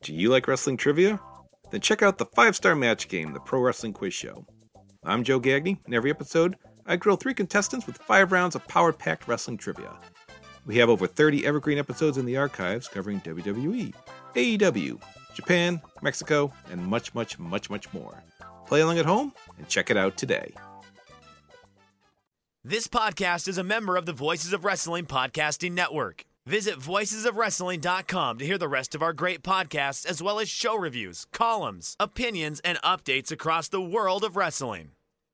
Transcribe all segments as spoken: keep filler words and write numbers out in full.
Do you like wrestling trivia? Then check out the five-star match game, the Pro Wrestling Quiz Show. I'm Joe Gagney, and every episode, I grill three contestants with five rounds of power-packed wrestling trivia. We have over thirty evergreen episodes in the archives covering W W E, A E W, Japan, Mexico, and much, much, much, much more. Play along at home and check it out today. This podcast is a member of the Voices of Wrestling Podcasting Network. Visit voices of wrestling dot com to hear the rest of our great podcasts, as well as show reviews, columns, opinions, and updates across the world of wrestling.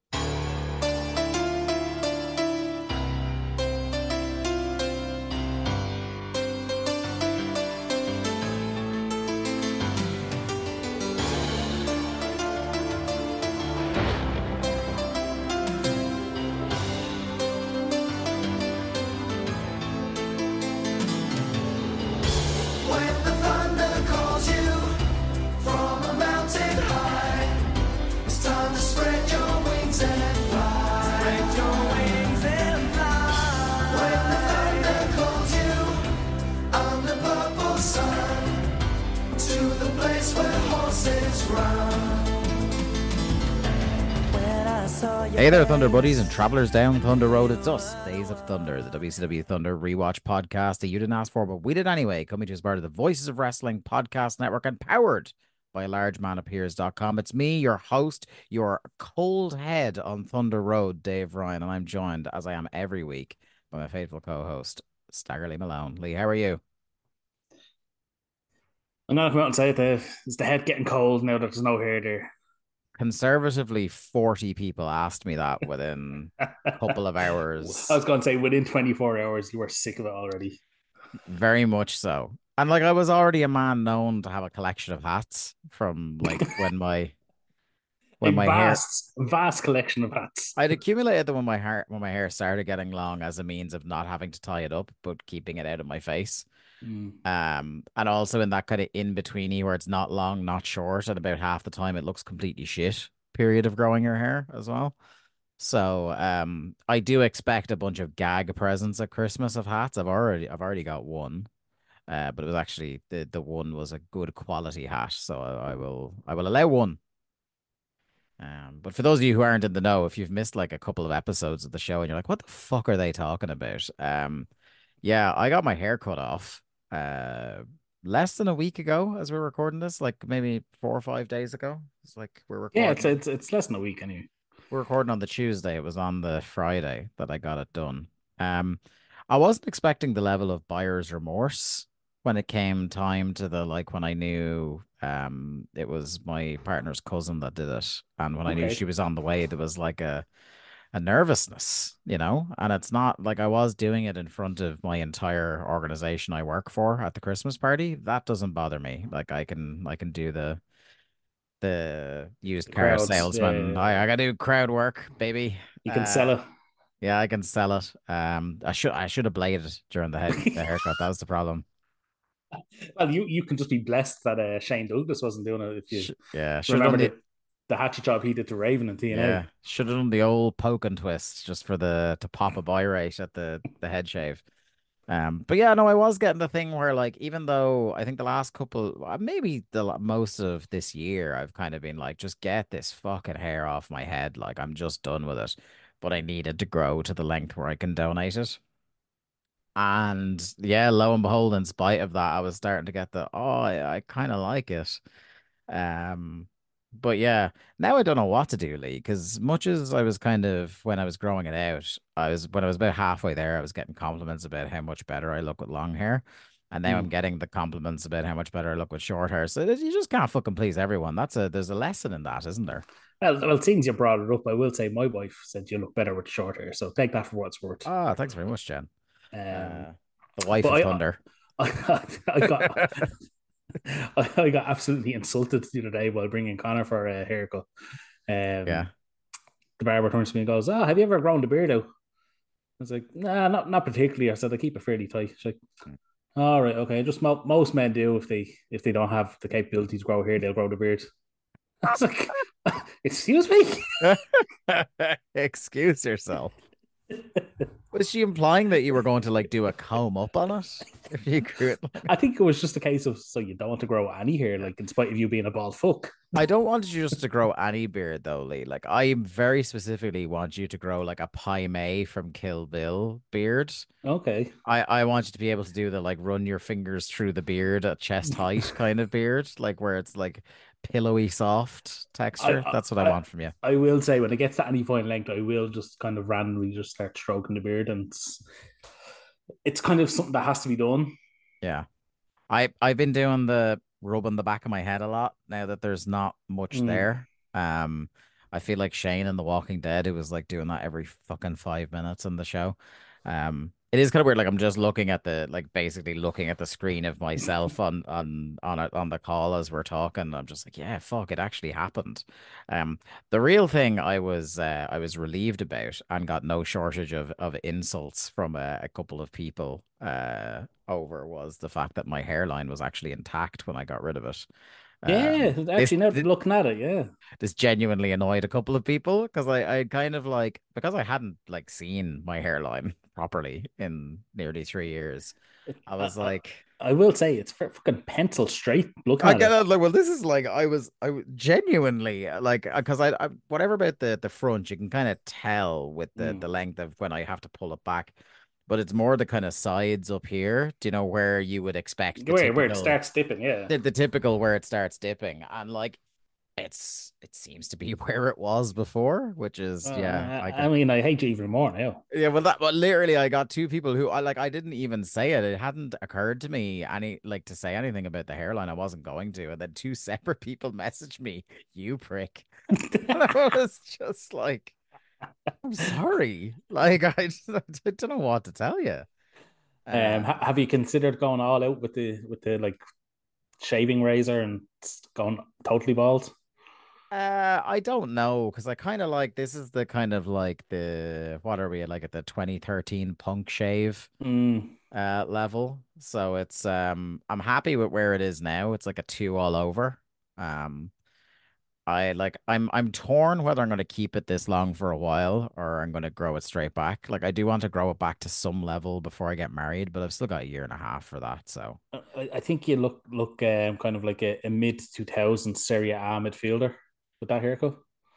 Hey there, Thunder Buddies and Travelers down Thunder Road. It's us, Days of Thunder, the W C W Thunder rewatch podcast that you didn't ask for, but we did anyway. Coming to you as part of the Voices of Wrestling podcast network and powered by large man appears dot com. It's me, your host, your cold head on Thunder Road, Dave Ryan, and I'm joined, as I am every week, by my faithful co-host, Stagger Lee Malone. Lee, how are you? I'm not coming out and say it, Dave. Is the head getting cold now that there's no hair there? Conservatively, forty people asked me that within a couple of hours. I was going to say within twenty-four hours, you were sick of it already. Very much so. And like, I was already a man known to have a collection of hats from like when my when a my vast, hair vast collection of hats. I'd accumulated them when my hair when my hair started getting long as a means of not having to tie it up, but keeping it out of my face. Mm. Um, and also in that kind of in-betweeny where it's not long, not short, and about half the time it looks completely shit period of growing your hair as well. So um, I do expect a bunch of gag presents at Christmas of hats. I've already I've already got one, uh, but it was actually the the one was a good quality hat, so I, I will I will allow one. Um, but for those of you who aren't in the know, if you've missed like a couple of episodes of the show and you're like, what the fuck are they talking about? Um, yeah, I got my hair cut off uh less than a week ago as we're recording this, like maybe four or five days ago. It's like we're recording. Yeah, it's it's it's less than a week anyway. We're recording on the Tuesday. It was on the Friday that I got it done. Um, I wasn't expecting the level of buyer's remorse when it came time to the like when I knew um it was my partner's cousin that did it, and when I knew Okay. she was on the way, there was like a a nervousness, you know, and it's not like I was doing it in front of my entire organization I work for at the Christmas party. That doesn't bother me. Like I can, I can do the, the used car Crowds, salesman. yeah. I, I gotta do crowd work, baby. You can Uh, sell it. Yeah, I can sell it. Um, I should, I should have bladed during the head, the haircut. That was the problem. Well, you, you can just be blessed that uh, Shane Douglas wasn't doing it. If you Sh- yeah, should have remember done the, the, the hatchet job he did to Raven and T N A. yeah, should have done the old poke and twist just for the to pop a buy rate at the the head shave. Um, but yeah, no, I was getting the thing where like even though I think the last couple, uh, maybe the la- most of this year, I've kind of been like, just get this fucking hair off my head. Like I'm just done with it. But I needed to grow to the length where I can donate it. And yeah, lo and behold, in spite of that, I was starting to get the, oh, I, I kind of like it. Um, but yeah, now I don't know what to do, Lee, because much as I was kind of when I was growing it out, I was when I was about halfway there, I was getting compliments about how much better I look with long hair. And now I'm Mm. getting the compliments about how much better I look with short hair. So you just can't fucking please everyone. That's a there's a lesson in that, isn't there? Well, well, since you brought it up, I will say my wife said you look better with short hair. So take that for what it's worth. Ah, thanks very much, Jen. Um, Uh, the wife but of I- Thunder. I, I got I got absolutely insulted the other day while bringing Connor for a haircut. Um, Yeah. The barber turns to me and goes, "Oh, have you ever grown the beard out?" I was like, "Nah, not not particularly." I said, "I keep it fairly tight." She's like, "All right, okay." Just mo- most men do if they if they don't have the capability to grow hair, they'll grow the beard. I was like, "Excuse me." Excuse yourself. Was she implying that you were going to like do a comb up on it if you grew it? I think it was just a case of so you don't want to grow any hair, like in spite of you being a bald fuck. I don't want you just to grow any beard though, Lee. Like I very specifically want you to grow like a Pai Mei from Kill Bill beard. Okay. I I want you to be able to do the like run your fingers through the beard at chest height kind of beard, like where it's like pillowy soft I, texture. That's what I I want from you. I will say when it gets to any point in length, I will just kind of randomly just start stroking the beard, and it's, it's kind of something that has to be done. Yeah. I I've been doing the rubbing the back of my head a lot now that there's not much Mm. there. Um, I feel like Shane in The Walking Dead, who was like doing that every fucking five minutes in the show. Um, it is kind of weird. Like I'm just looking at the like basically looking at the screen of myself on on on it on the call as we're talking. I'm just like, yeah, fuck, it actually happened. Um, the real thing I was uh, I was relieved about and got no shortage of of insults from a, a couple of people uh over was the fact that my hairline was actually intact when I got rid of it. Yeah, Um, this actually, now this, looking at it, yeah. this genuinely annoyed a couple of people because I I kind of like because I hadn't like seen my hairline properly in nearly three years. I I, was I, like, I will say it's fucking pencil straight looking I at get it. it. Like, well, this is like I was, I w- genuinely uh, like because I, I whatever about the the front, you can kind of tell with the Mm. the length of when I have to pull it back, but it's more the kind of sides up here. Do you know where you would expect the Where where it typical, starts dipping, yeah. the, the typical where it starts dipping, and like it's it seems to be where it was before, which is yeah, Uh, I I can. mean, I hate you even more now. Yeah, well, that, well, literally, I got two people who I like. I didn't even say it. It hadn't occurred to me any like to say anything about the hairline. I wasn't going to, and then two separate people messaged me, "You prick," and I was just like, "I'm sorry." Like, I, just, I don't know what to tell you. Um, Uh, ha- have you considered going all out with the with the like shaving razor and going totally bald? uh, I don't know because I kind of like this is the kind of like the what are we at, like at the twenty thirteen punk shave Mm. uh level. So it's um I'm happy with where it is now. It's like a two all over. Um I like I'm I'm torn whether I'm going to keep it this long for a while or I'm going to grow it straight back. Like I do want to grow it back to some level before I get married, but I've still got a year and a half for that. So I, I think you look look um, kind of like a, a mid two thousands Serie A midfielder with that haircut.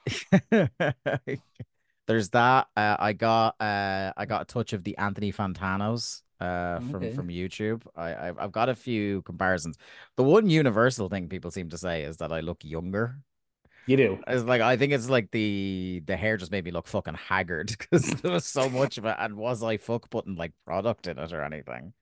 there's that. Uh, I got uh I got a touch of the Anthony Fantanos uh from Okay, from YouTube. I I've, I've got a few comparisons. The one universal thing people seem to say is that I look younger. you do. It's like I think it's like the the hair just made me look fucking haggard because there was so much of it. And was I fuck putting like product in it or anything?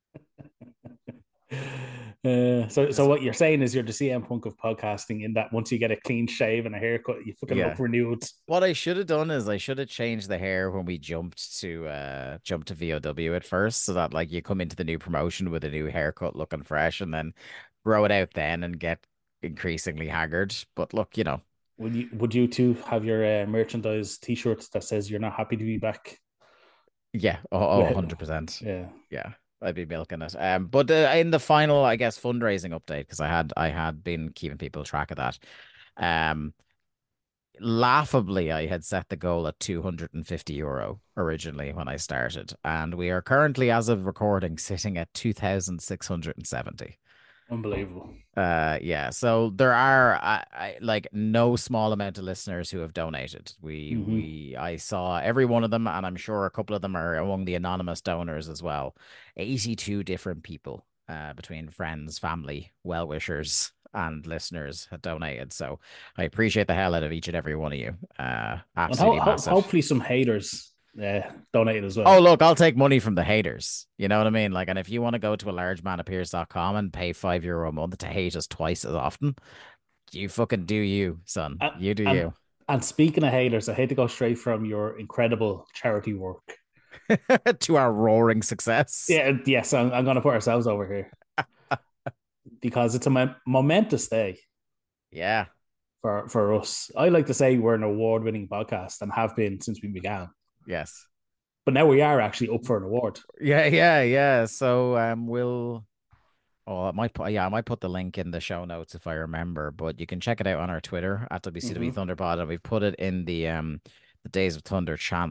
Uh, so, so Just what you're saying is you're the C M Punk of podcasting in that once you get a clean shave and a haircut, you fucking look yeah. renewed. What I should have done is I should have changed the hair when we jumped to uh jumped to V O W at first, so that like you come into the new promotion with a new haircut looking fresh and then grow it out then and get increasingly haggard. But look, you know, Would you would you two have your uh, merchandise T-shirts that says you're not happy to be back? yeah, oh, oh Well, one hundred percent. yeah. Yeah. I'd be milking it. Um, but uh, in the final, I guess, fundraising update, because I had I had been keeping people track of that. Um, laughably, I had set the goal at two hundred fifty euro originally when I started, and we are currently, as of recording, sitting at two thousand six hundred seventy. Unbelievable. Uh, yeah. So there are, I, I like no small amount of listeners who have donated. We, Hmm. we, I saw every one of them, and I'm sure a couple of them are among the anonymous donors as well. eighty-two different people, uh, between friends, family, well-wishers, and listeners had donated. So I appreciate the hell out of each and every one of you. Uh, And ho- absolutely ho- massive. hopefully some haters uh, donated as Oh, well. look, I'll take money from the haters. You know what I mean? Like, and if you want to go to a large man appears dot com and pay five euro a month to hate us twice as often, you fucking do you, son. And, You do and you. and speaking of haters, I hate to go straight from your incredible charity work. To our roaring success. Yeah, yes, I'm, I'm going to put ourselves over here because it's a mo- momentous day Yeah. for for us. I like to say we're an award-winning podcast and have been since we began. Yes. But now we are actually up for an award. Yeah, yeah, yeah. So um we'll oh I might put yeah, I might put the link in the show notes if I remember, but you can check it out on our Twitter at W C W Mm-hmm. Thunderpod, and we've put it in the um the Days of Thunder channel.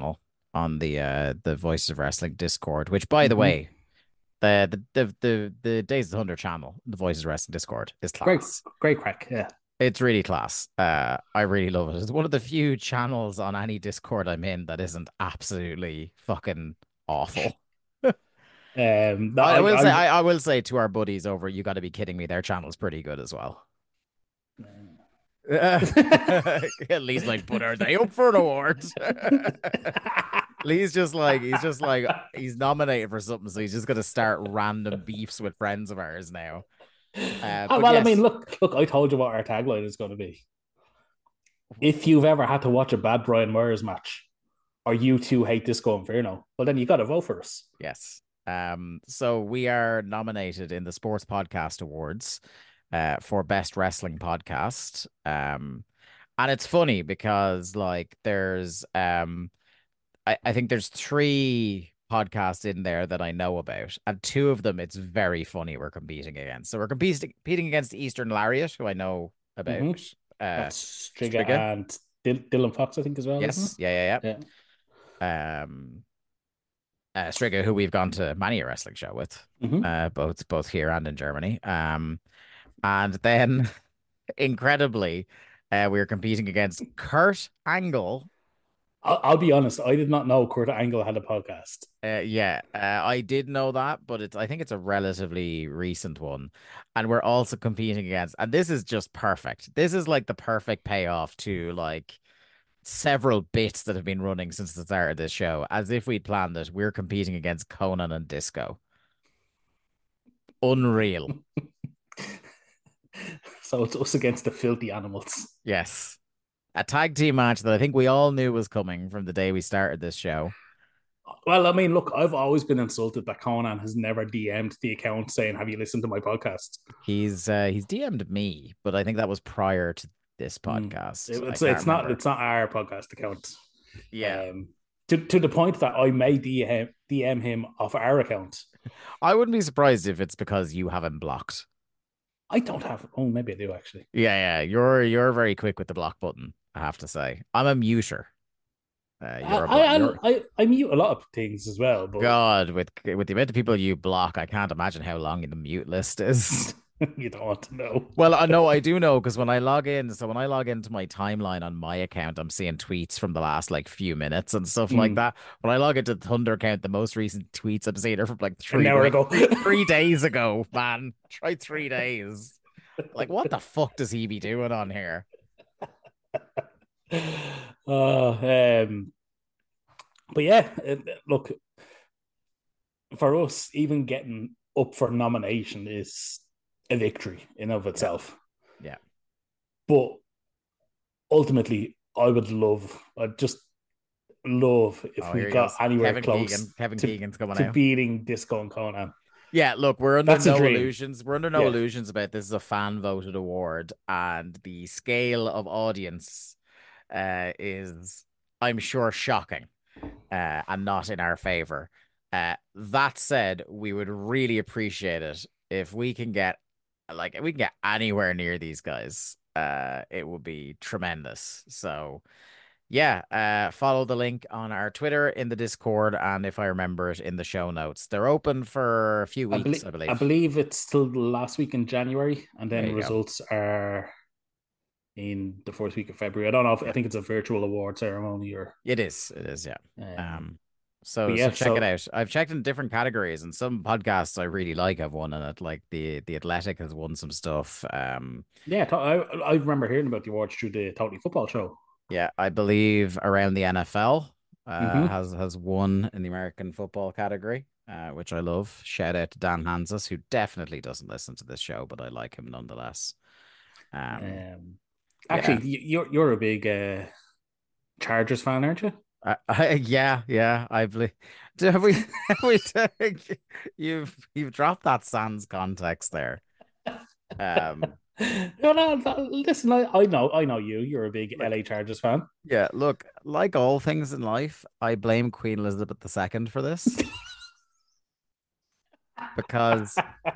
on the uh the Voices of Wrestling Discord, which by the Mhm. way, the the the the, the Days of Thunder channel, the Voices of Wrestling Discord is Great, class. great crack. Yeah. It's really class. Uh, I really love it. It's one of the few channels on any Discord I'm in that isn't absolutely fucking awful. Um, no, I, I I, will say, I, I, I will say to our buddies over, you got to be kidding me. Their channel's pretty good as well. At least like, but are they up for an award? Lee's just like he's just like he's nominated for something, so he's just gonna start random beefs with friends of ours now. Uh, Ah, but well, I yes, mean, look, look, I told you what our tagline is going to be. If you've ever had to watch a bad Brian Myers match, or you two hate Disco Inferno, well, then you got to vote for us. yes. Um, so we are nominated in the Sports Podcast Awards uh for Best Wrestling Podcast. Um, and it's funny because like there's um I, I think there's three podcasts in there that I know about, and two of them it's very funny we're competing against. So we're competing competing against Eastern Lariat, who I know about. Mm-hmm. Uh, That's Striga Striga. and Dil- Dylan Fox, I think, as well. Yes, Isn't yeah, yeah, it? yeah. Um, uh, Striga, who we've gone to many a wrestling show with, Yeah. Mm-hmm. uh, both both here and in Germany. Um, and then incredibly, uh, we were competing against Kurt Angle. I'll, I'll be honest, I did not know Kurt Angle had a podcast. Uh, yeah, uh, I did know that, but it's I think it's a relatively recent one, and we're also competing against, and this is just perfect. This is like the perfect payoff to like several bits that have been running since the start of this show, as if we'd planned it. We're competing against Conan and Disco. Unreal. So it's us against the filthy animals. Yes, a tag team match that I think we all knew was coming from the day we started this show. Well, I mean, look, I've always been insulted that Conan has never D M'd the account saying, "Have you listened to my podcast?" He's uh, he's D M'd me, but I think that was prior to this Mm. podcast. It- I It's can't it's not remember. it's not our podcast account. Yeah. Um, to to the point that I may D M D M him off our account. I wouldn't be surprised if it's because you have him blocked. I don't have. Oh, maybe I do actually. Yeah, yeah. You're you're very quick with the block button, I have to say. I'm a muter. Uh, I you're a I, I, you're I I mute a lot of things as well, but God with with the amount of people you block, I can't imagine how long the mute list is. you don't want to know. Well, I know I do know because when I log in, so when I log into my timeline on my account, I'm seeing tweets from the last like few minutes and stuff like Mm. that. When I log into the Thunder account, the most recent tweets I'm seeing are from like An three hour like, ago. three days ago, man. Try three days. Like, what the fuck does he be doing on here? Uh, um, but yeah, it, look, for us, even getting up for nomination is a victory in of itself. Yeah. But ultimately, I would love, I'd just love if Oh, we here he got goes. anywhere Kevin close Keegan. Kevin to, Keegan's coming to out. beating Disco and Conan. Yeah, look, we're under That's a no dream. illusions. We're under no Yeah. illusions about this is a fan voted award, and the scale of audience uh, is, I'm sure, shocking uh, and not in our favor. Uh, that said, we would really appreciate it if we can get, like, if we can get anywhere near these guys. Uh, it would be tremendous. So. Yeah, uh, follow the link on our Twitter, in the Discord, and if I remember it, in the show notes. They're open for a few I weeks, believe, I believe. I believe it's still the last week in January, and There then you go. results are in the fourth week of February. I don't know if I think it's a virtual award ceremony or. It is, it is, yeah. Um, Um, so, but yeah, so check it so- out. I've checked in different categories, and some podcasts I really like have won in it. Like the the Athletic has won some stuff. Um, yeah, to- I, I remember hearing about the awards through the Totally Football Show. yeah, I believe around the N F L uh, Mhm. has has won in the American football category, uh, which I love. Shout out to Dan Hansis, who definitely doesn't listen to this show, but I like him nonetheless. Um, Um, actually, y- you're you're a big uh, Chargers fan, aren't you? I, I, yeah, yeah, I believe. Have we, have we, you've you've dropped that sans context there. Um, no, no, no, listen, I, I know, I know you. You're a big L A Chargers fan. yeah, look, like all things in life, I blame Queen Elizabeth the Second for this because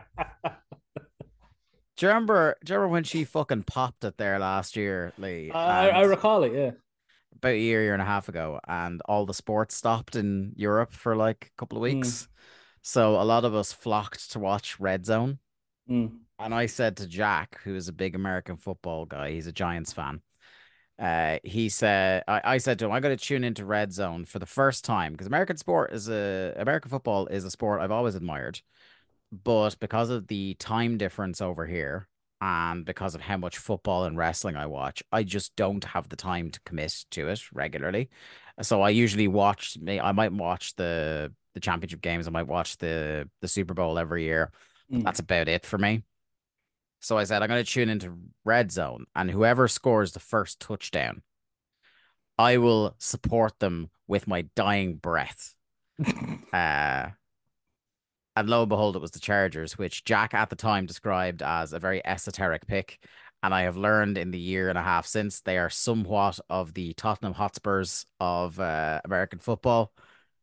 do you remember? Do you remember when she fucking popped it there last year, Lee? I, I And recall it. Yeah, about a year, year and a half ago, and all the sports stopped in Europe for like a couple of Mm, weeks. So a lot of us flocked to watch Red Zone. mm, And I said to Jack, who is a big American football guy, he's a Giants fan. Uh, he said, I, I said to him, I'm going to tune into Red Zone for the first time because American sport is a American football is a sport I've always admired, but because of the time difference over here and because of how much football and wrestling I watch, I just don't have the time to commit to it regularly. So I usually watch me. I might watch the the championship games. I might watch the the Super Bowl every year, but mm. that's about it for me. So I said, I'm going to tune into Red Zone, and whoever scores the first touchdown, I will support them with my dying breath. Uh, and lo and behold, it was the Chargers, which Jack at the time described as a very esoteric pick. And I have learned in the year and a half since they are somewhat of the Tottenham Hotspurs of uh, American football.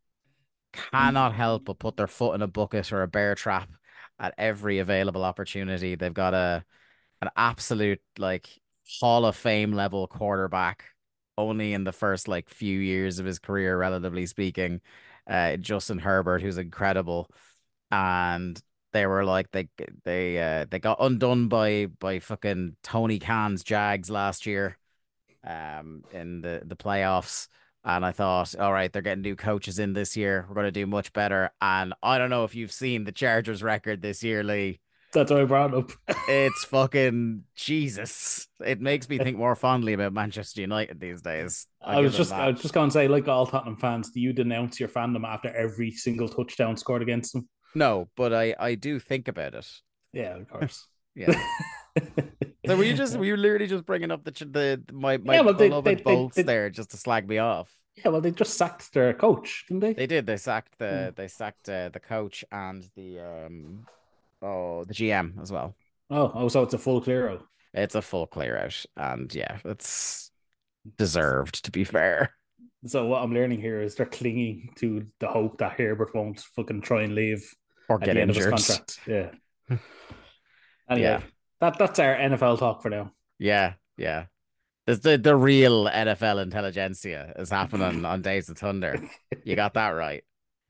Cannot help but put their foot in a bucket or a bear trap at every available opportunity. They've got a an absolute like Hall of Fame level quarterback only in the first like few years of his career, relatively speaking. Uh, Justin Herbert, who's incredible, and they were like they they uh they got undone by by fucking Tony Khan's Jags last year, um, in the the playoffs. And I thought, all right, they're getting new coaches in this year. We're going to do much better. And I don't know if you've seen the Chargers record this year, Lee. That's why I brought it up. It's fucking Jesus. It makes me think more fondly about Manchester United these days. I'll I give was them just I that. was just going to say, like all Tottenham fans, do you denounce your fandom after every single touchdown scored against them? No, but I I do think about it. Yeah, of course. Yeah. So were you just were you literally just bringing up the ch- the my my Yeah, well, they, they, beloved they, bolts they, there just to slag me off? yeah, well, they just sacked their coach, didn't they? They did. They sacked Yeah. the they sacked uh, the coach and the um oh the G M as well. Oh, oh, so it's a full clear out. It's a full clear out, and yeah, it's deserved to be fair. So what I'm learning here is they're clinging to the hope that Herbert won't fucking try and leave Or at get the end of his injured. contract. Yeah. Anyway, Yeah. that that's our N F L talk for now. Yeah, yeah. There's the the real N F L intelligentsia is happening on Days of Thunder. You got that right.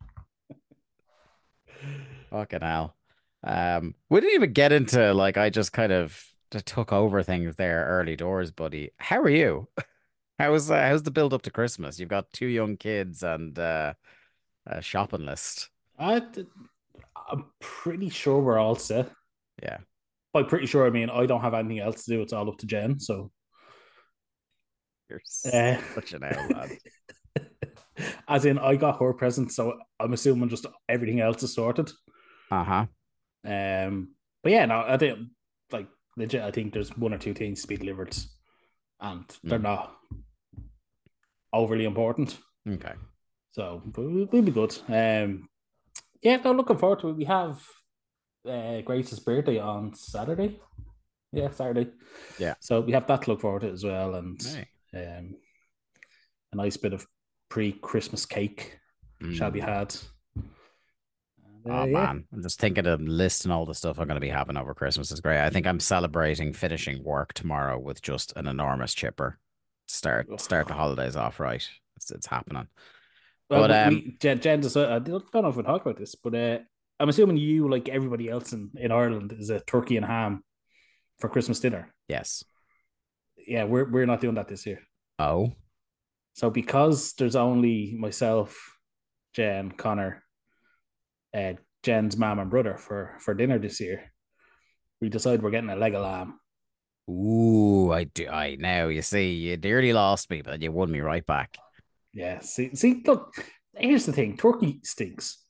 Fucking hell. Um, we didn't even get into like I just kind of just took over things there early doors, buddy. How are you? How's uh, how's the build up to Christmas? You've got two young kids and uh, a shopping list. I, I'm pretty sure we're all set. Yeah. By pretty sure, I mean I don't have anything else to do. It's all up to Jen. So, You're uh, such an owl lad. as in, I got her present, so I'm assuming just everything else is sorted. Uh-huh. Um, but yeah, no, I think like legit. I think there's one or two things to be delivered, and they're Mm. not overly important. Okay. So but we'll, we'll be good. Um, yeah, no, looking forward to it. We have uh, Grace's birthday on Saturday. Yeah, Saturday. Yeah. So we have that to look forward to as well, and Hey. um, a nice bit of pre-Christmas cake shall be Mm. had. And, uh, Oh yeah. man, I'm just thinking of listing all the stuff I'm going to be having over Christmas is great. I think I'm celebrating finishing work tomorrow with just an enormous chipper. Start start the holidays off right. It's it's happening. Well, But, um, we, Jen, Jen just, I don't know if we talk about this, but uh, I'm assuming you, like everybody else in, in Ireland, is a turkey and ham for Christmas dinner. Yes. Yeah, we're we're not doing that this year. Oh. So because there's only myself, Jen, Connor, uh, Jen's mom and brother for for dinner this year, we decided we're getting a leg of lamb. Ooh, I do. I now you see, you dearly lost me, but you won me right back. Yeah, see, see, look. Here's the thing: turkey stinks.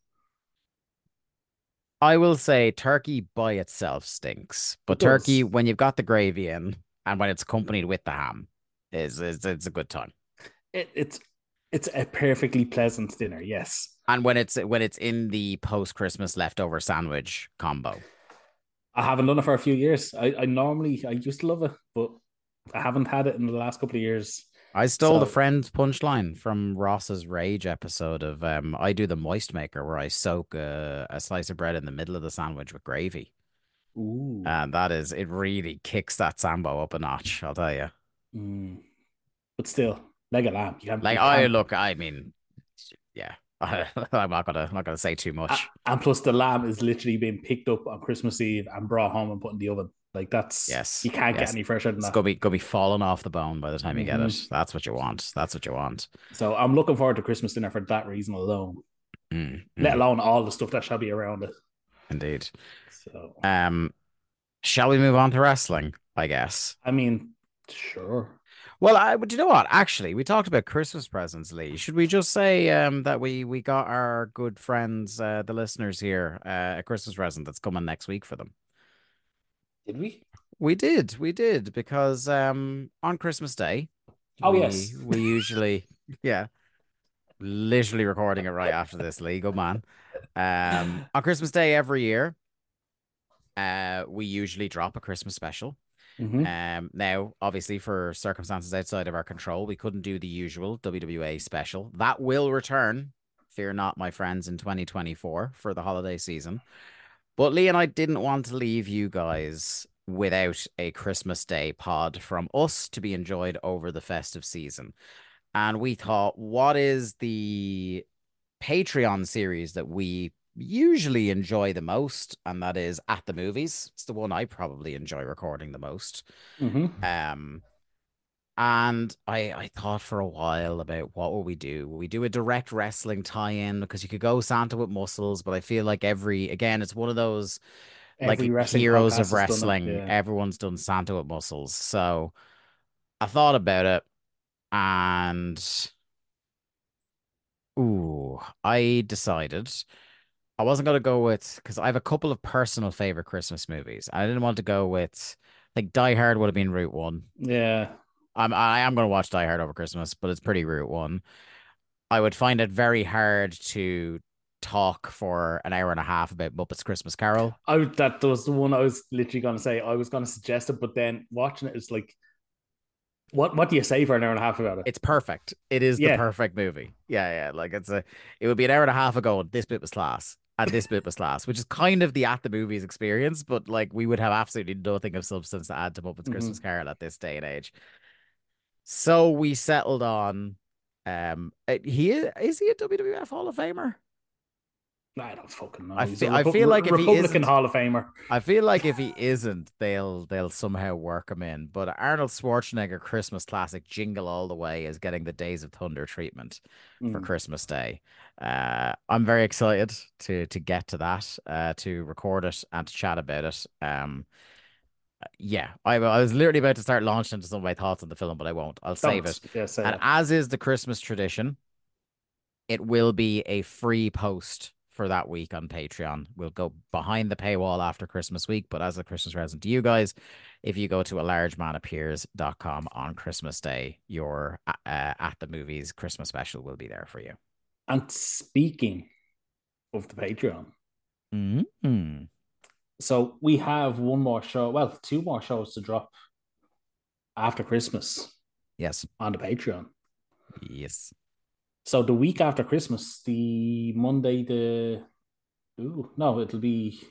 I will say turkey by itself stinks, but It does. turkey when you've got the gravy in and when it's accompanied with the ham is is it's a good time. It, it's it's a perfectly pleasant dinner. Yes, And when it's when it's in the post Christmas leftover sandwich combo. I haven't done it for a few years. I, I normally I used to love it, but I haven't had it in the last couple of years. I stole the So- Friends punchline from Ross's Rage episode of um I do the moist maker where I soak a, a slice of bread in the middle of the sandwich with gravy. Ooh. And that is it really kicks that sambo up a notch, I'll tell you. Mm. But still, leg of lamb. You can't, Like you I can't. look, I mean, yeah, I'm not gonna not gonna say too much. And plus, the lamb is literally being picked up on Christmas Eve and brought home and put in the oven. Like that's Yes, you can't get yes, any fresher than it's that. gonna be gonna be falling off the bone by the time you get Mhm. it. That's what you want. That's what you want. So I'm looking forward to Christmas dinner for that reason alone. Mm, Let mm, alone all the stuff that shall be around it. indeed. So Um, shall we move on to wrestling? I guess. I mean, sure. Well, I, but you know what? Actually, we talked about Christmas presents, Lee. Should we just say um that we we got our good friends, uh, the listeners here, uh, a Christmas present that's coming next week for them? Did we? We did, we did, because um on Christmas Day, Oh we yes. we usually, yeah, literally recording it right after this, Lee. Good man. Um, on Christmas Day every year, uh, we usually drop a Christmas special. Mm-hmm. Um, now, obviously, for circumstances outside of our control, we couldn't do the usual W W A special. That will return, fear not, my friends, in twenty twenty-four for the holiday season. But Lee and I didn't want to leave you guys without a Christmas Day pod from us to be enjoyed over the festive season. And we thought, what is the Patreon series that we usually enjoy the most? And that is At the Movies. It's the one I probably enjoy recording the most. Mm-hmm. Um, and I I thought for a while about what will we do? Will we do a direct wrestling tie-in? Because you could go Santa with muscles, but I feel like every again, it's one of those like Every wrestling heroes podcast of has done it. wrestling. Yeah. Everyone's done Santa with muscles. So I thought about it and ooh, I decided I wasn't gonna go with because I have a couple of personal favorite Christmas movies. I didn't want to go with like Die Hard would have been Route One. Yeah. I'm I am gonna watch Die Hard over Christmas, but it's pretty Route One. I would find it very hard to talk for an hour and a half about Muppets Christmas Carol. I that was the one I was literally gonna say. I was gonna suggest it, but then watching it is like, what what do you say for an hour and a half about it? It's perfect. It is the Yeah. perfect movie. Yeah, yeah. Like it's a it would be an hour and a half ago, and this bit was class. And this bit was class, which is kind of the At the Movies experience, but like we would have absolutely nothing of substance to add to Muppets Mhm. Christmas Carol at this day and age. So we settled on um uh, he is, is he a W W F Hall of Famer? I don't fucking know. I He's feel a I Repu- feel like if he Republican isn't Hall of Famer. I feel like if he isn't, they'll they'll somehow work him in. But Arnold Schwarzenegger Christmas classic Jingle All the Way is getting the Days of Thunder treatment for Mm. Christmas Day. Uh, I'm very excited to to get to that, uh, to record it and to chat about it. Um, yeah, I, I was literally about to start launching into some of my thoughts on the film, but I won't. I'll save Don't. it. Yeah, say And that. as is the Christmas tradition, it will be a free post for that week on Patreon. We'll go behind the paywall after Christmas week, but as a Christmas present to you guys, if you go to a large man appears dot com on Christmas Day, your uh, At the Movies Christmas special will be there for you. And speaking of the Patreon, Mm-hmm. so we have one more show, well, two more shows to drop after Christmas Yes. on the Patreon. Yes. So the week after Christmas, the Monday, the ooh, no, it'll be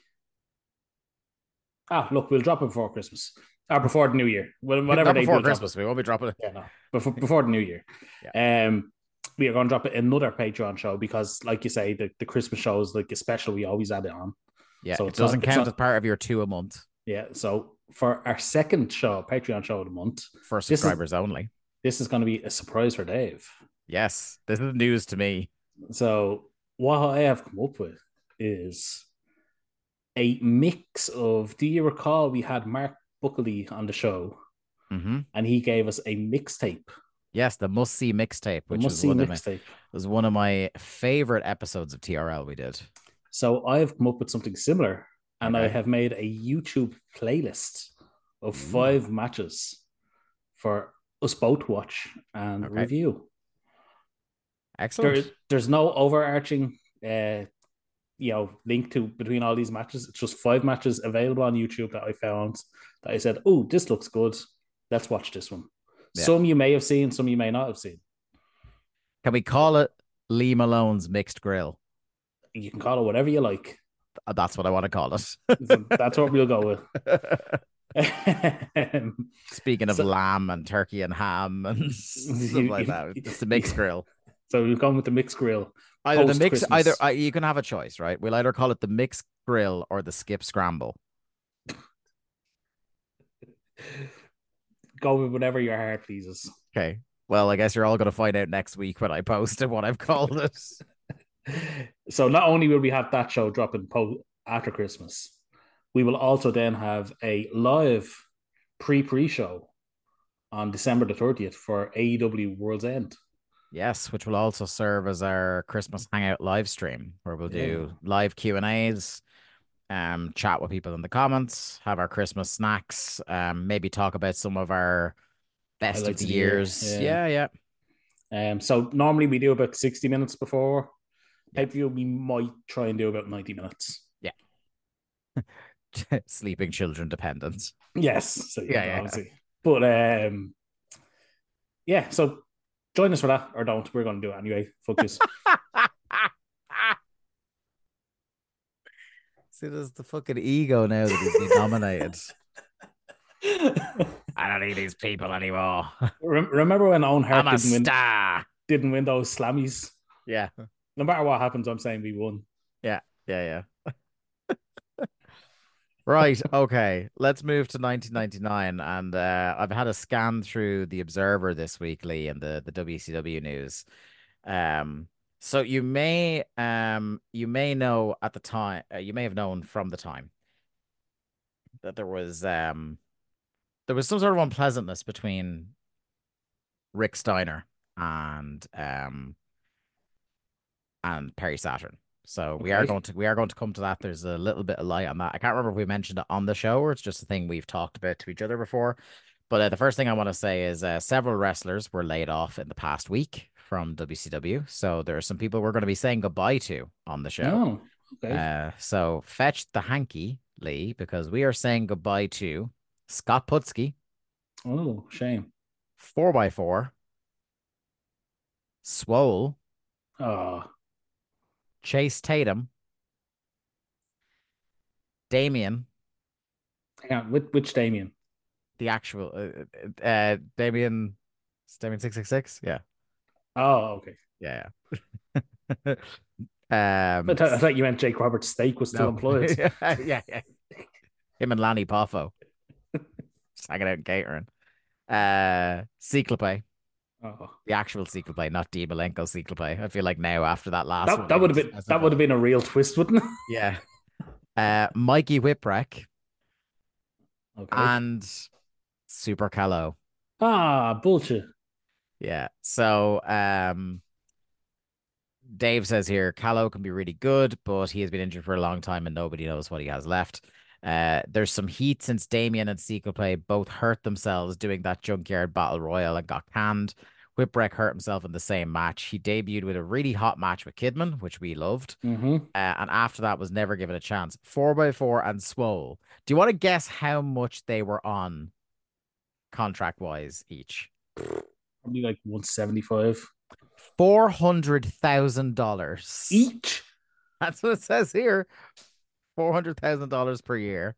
ah, look, we'll drop it before Christmas. Or before the New Year. Well, whatever Not day before we'll drop Christmas. it. We won't be dropping it. Yeah, no. Before before the New Year. Yeah. Um we are going to drop another Patreon show because, like you say, the, the Christmas show is like a special. We always add it on. Yeah. So it it's not- doesn't it's count not- as part of your two a month Yeah. So for our second show, Patreon show of the month, for This is- subscribers only. this is going to be a surprise for Dave. Yes. This is news to me. So what I have come up with is a mix of. Do you recall we had Mark Buckley on the show, Mm-hmm. and he gave us a mixtape, Yes, the must see mixtape, a which must was see one of my mixtape. was one of my favorite episodes of T R L we did. So I have come up with something similar, and I Okay. have made a YouTube playlist of Ooh. five matches for us both to watch and Okay. review. Excellent. There, there's no overarching, uh, you know, link to between all these matches. It's just five matches available on YouTube that I found that I said, "Oh, this looks good. Let's watch this one." Yeah. Some you may have seen, some you may not have seen. Can we call it Lee Malone's Mixed Grill? You can call it whatever you like. Uh, That's what I want to call it. So that's what we'll go with. Um, Speaking of so, lamb and turkey and ham and stuff you, like you, that, it's the you, mixed grill. so we've gone with the mixed grill Either the post mix, either Christmas. uh, you can have a choice, right? We'll either call it the mixed grill or the skip scramble. Go with whatever your heart pleases. Okay. Well, I guess you're all going to find out next week when I post it what I've called it. So not only will we have that show dropping po- after Christmas, we will also then have a live pre-pre show on December the thirtieth for A E W World's End. Yes, which will also serve as our Christmas hangout live stream where we'll Yeah. do live Q and A's, um, chat with people in the comments, have our Christmas snacks, um, maybe talk about some of our best Highlights of of the the year, years. yeah. Yeah, yeah. Um, so normally we do about sixty minutes before Yeah. pay-per-view. We might try and do about ninety minutes. Yeah. Sleeping children dependent. Yes. So Yeah, yeah, yeah. obviously. But um, yeah, so join us for that or don't. We're going to do it anyway. Fuck this. See, there's the fucking ego now that he's been nominated. I don't need these people anymore. Remember when Owen Hart I'm a didn't win, star. didn't win those slammies? Yeah. No matter what happens, I'm saying we won. Yeah. Yeah. Yeah. Right. Okay. Let's move to nineteen ninety-nine. And uh, I've had a scan through the Observer this week, Lee, and the, the W C W news. Um, so you may um you may know at the time, uh, you may have known from the time that there was um there was some sort of unpleasantness between Rick Steiner and um and Perry Saturn. So we are Okay. going to we are going to come to that. There's a little bit of light on that. I can't remember if we mentioned it on the show or it's just a thing we've talked about to each other before. But uh, the first thing I want to say is uh, several wrestlers were laid off in the past week from W C W. So there are some people we're going to be saying goodbye to on the show. Oh, okay. Uh, so fetch the hanky, Lee, because we are saying goodbye to Scott Putski, Oh, shame. four by four, Swole, Oh, Chase Tatum, Damien, hang on. Which, which Damien? the actual uh, uh Damien, Damien six six six. Yeah, Oh, okay. yeah, yeah. um, I thought, I thought you meant Jake Roberts' steak was still no. employed. yeah, yeah, yeah. Him and Lanny Poffo, just hanging out in catering. Uh, Cyclope, Oh. the actual Cyclope, not Dean Malenko Cyclope. I feel like now after that last one, That, that would have been that's that not would have been a real twist, wouldn't it? yeah. Uh, Mikey Whipwreck Okay. and Super Callow. Ah, bullshit. Yeah. So, um, Dave says here, Callow can be really good, but he has been injured for a long time and nobody knows what he has left. Uh, there's some heat since Damien and Cyclope both hurt themselves doing that Junkyard Battle Royal and got canned. Whipwreck hurt himself in the same match. He debuted with a really hot match with Kidman, which we loved. Mm-hmm. Uh, and after that was never given a chance. Four by four and Swole. Do you want to guess how much they were on contract wise each? Probably like one seventy-five Four hundred thousand dollars each. That's what it says here. Four hundred thousand dollars per year.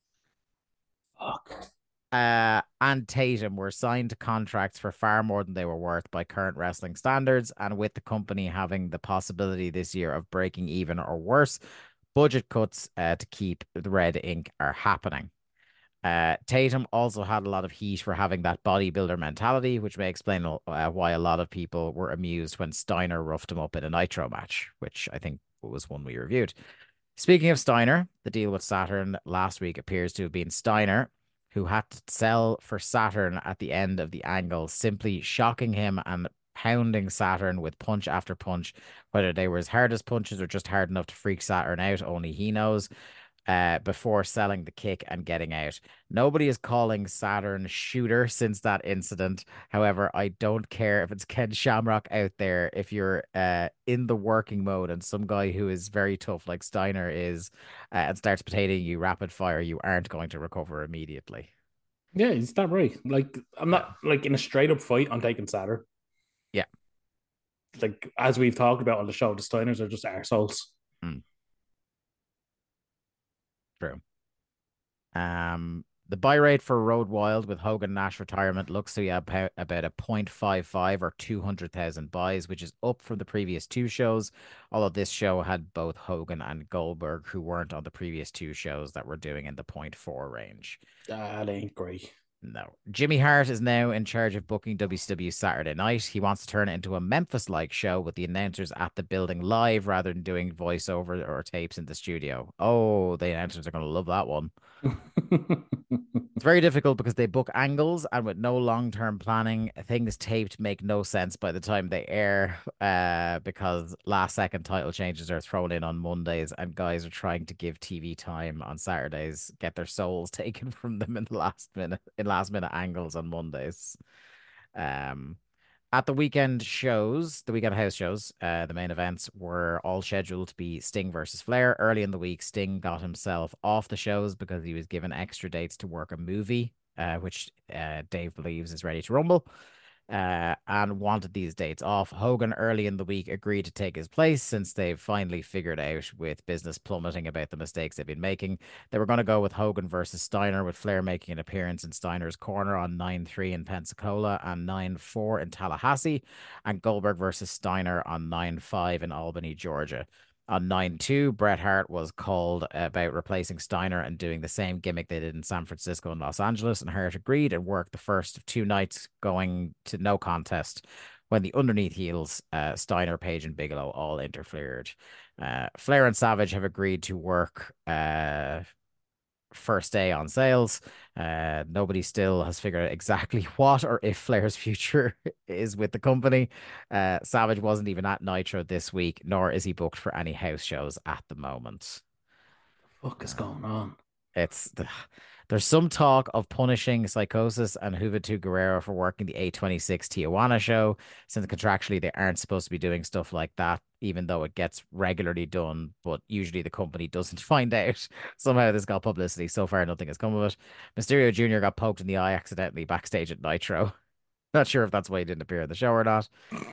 Fuck. Uh, and Tatum were signed to contracts for far more than they were worth by current wrestling standards, and with the company having the possibility this year of breaking even or worse, budget cuts uh, to keep the red ink are happening. Uh, Tatum also had a lot of heat for having that bodybuilder mentality, which may explain uh, why a lot of people were amused when Steiner roughed him up in a Nitro match, which I think was one we reviewed. Speaking of Steiner, the deal with Saturn last week appears to have been Steiner, who had to sell for Saturn at the end of the angle, simply shocking him and pounding Saturn with punch after punch. Whether they were his hardest punches or just hard enough to freak Saturn out, only he knows. Uh, before selling the kick and getting out. Nobody is calling Saturn shooter since that incident. However, I don't care if it's Ken Shamrock out there. If you're uh, in the working mode and some guy who is very tough like Steiner is uh, and starts potating you rapid fire, you aren't going to recover immediately. Yeah, is that right? Like, I'm not like in a straight up fight. I'm taking Saturn. Yeah. Like as we've talked about on the show, the Steiners are just arseholes. Mm. True. Um, The buy rate for Road Wild with Hogan Nash retirement looks to be about, about a point five five or two hundred thousand buys, which is up from the previous two shows. Although this show had both Hogan and Goldberg, who weren't on the previous two shows that were doing in the point four range. That ain't great. No. Jimmy Hart is now in charge of booking W C W Saturday night. He wants to turn it into a Memphis-like show with the announcers at the building live rather than doing voiceover or tapes in the studio. Oh, the announcers are going to love that one. It's very difficult because they book angles, and with no long-term planning, things taped make no sense by the time they air, uh, because last-second title changes are thrown in on Mondays, and guys are trying to give T V time on Saturdays, get their souls taken from them in the last minute, in last-minute angles on Mondays. Um, At the weekend shows, the weekend house shows, uh, the main events were all scheduled to be Sting versus Flair. Early in the week, Sting got himself off the shows because he was given extra dates to work a movie, uh, which uh, Dave believes is Ready to Rumble, uh, and wanted these dates off. Hogan early in the week agreed to take his place since they've finally figured out, with business plummeting, about the mistakes they've been making. They were going to go with Hogan versus Steiner, with Flair making an appearance in Steiner's corner on nine three in Pensacola and nine four in Tallahassee, and Goldberg versus Steiner on nine five in Albany, Georgia. On nine two, Bret Hart was called about replacing Steiner and doing the same gimmick they did in San Francisco and Los Angeles, and Hart agreed and worked the first of two nights, going to no contest when the underneath heels, uh, Steiner, Page, and Bigelow all interfered. Uh, Flair and Savage have agreed to work uh, first day on sales. Uh, nobody still has figured out exactly what or if Flair's future is with the company. Uh, Savage wasn't even at Nitro this week, nor is he booked for any house shows at the moment. What the fuck is going on? It's the, there's some talk of punishing Psychosis and Juventud Guerrero for working the eight twenty-six Tijuana show, since contractually they aren't supposed to be doing stuff like that, even though it gets regularly done, but usually the company doesn't find out. Somehow this got publicity. So far, nothing has come of it. Mysterio Junior got poked in the eye accidentally backstage at Nitro. Not sure if that's why he didn't appear at the show or not.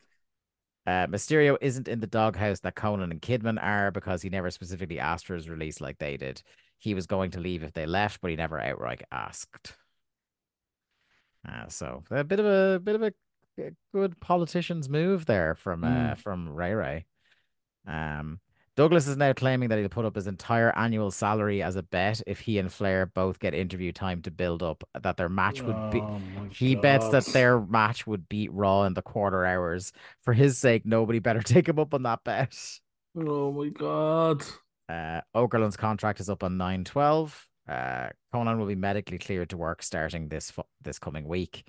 Uh, Mysterio isn't in the doghouse that Conan and Kidman are because he never specifically asked for his release like they did. He was going to leave if they left, but he never outright asked. Uh, so a bit of a bit of a good politician's move there from uh, mm. from Ray Ray. Um, Douglas is now claiming that he'll put up his entire annual salary as a bet if he and Flair both get interview time to build up, that their match would be. Oh he God. bets that their match would beat Raw in the quarter hours. For his sake, nobody better take him up on that bet. Oh my God. Uh, Okerlund's contract is up on nine twelve. Uh, Conan will be medically cleared to work starting this this coming week.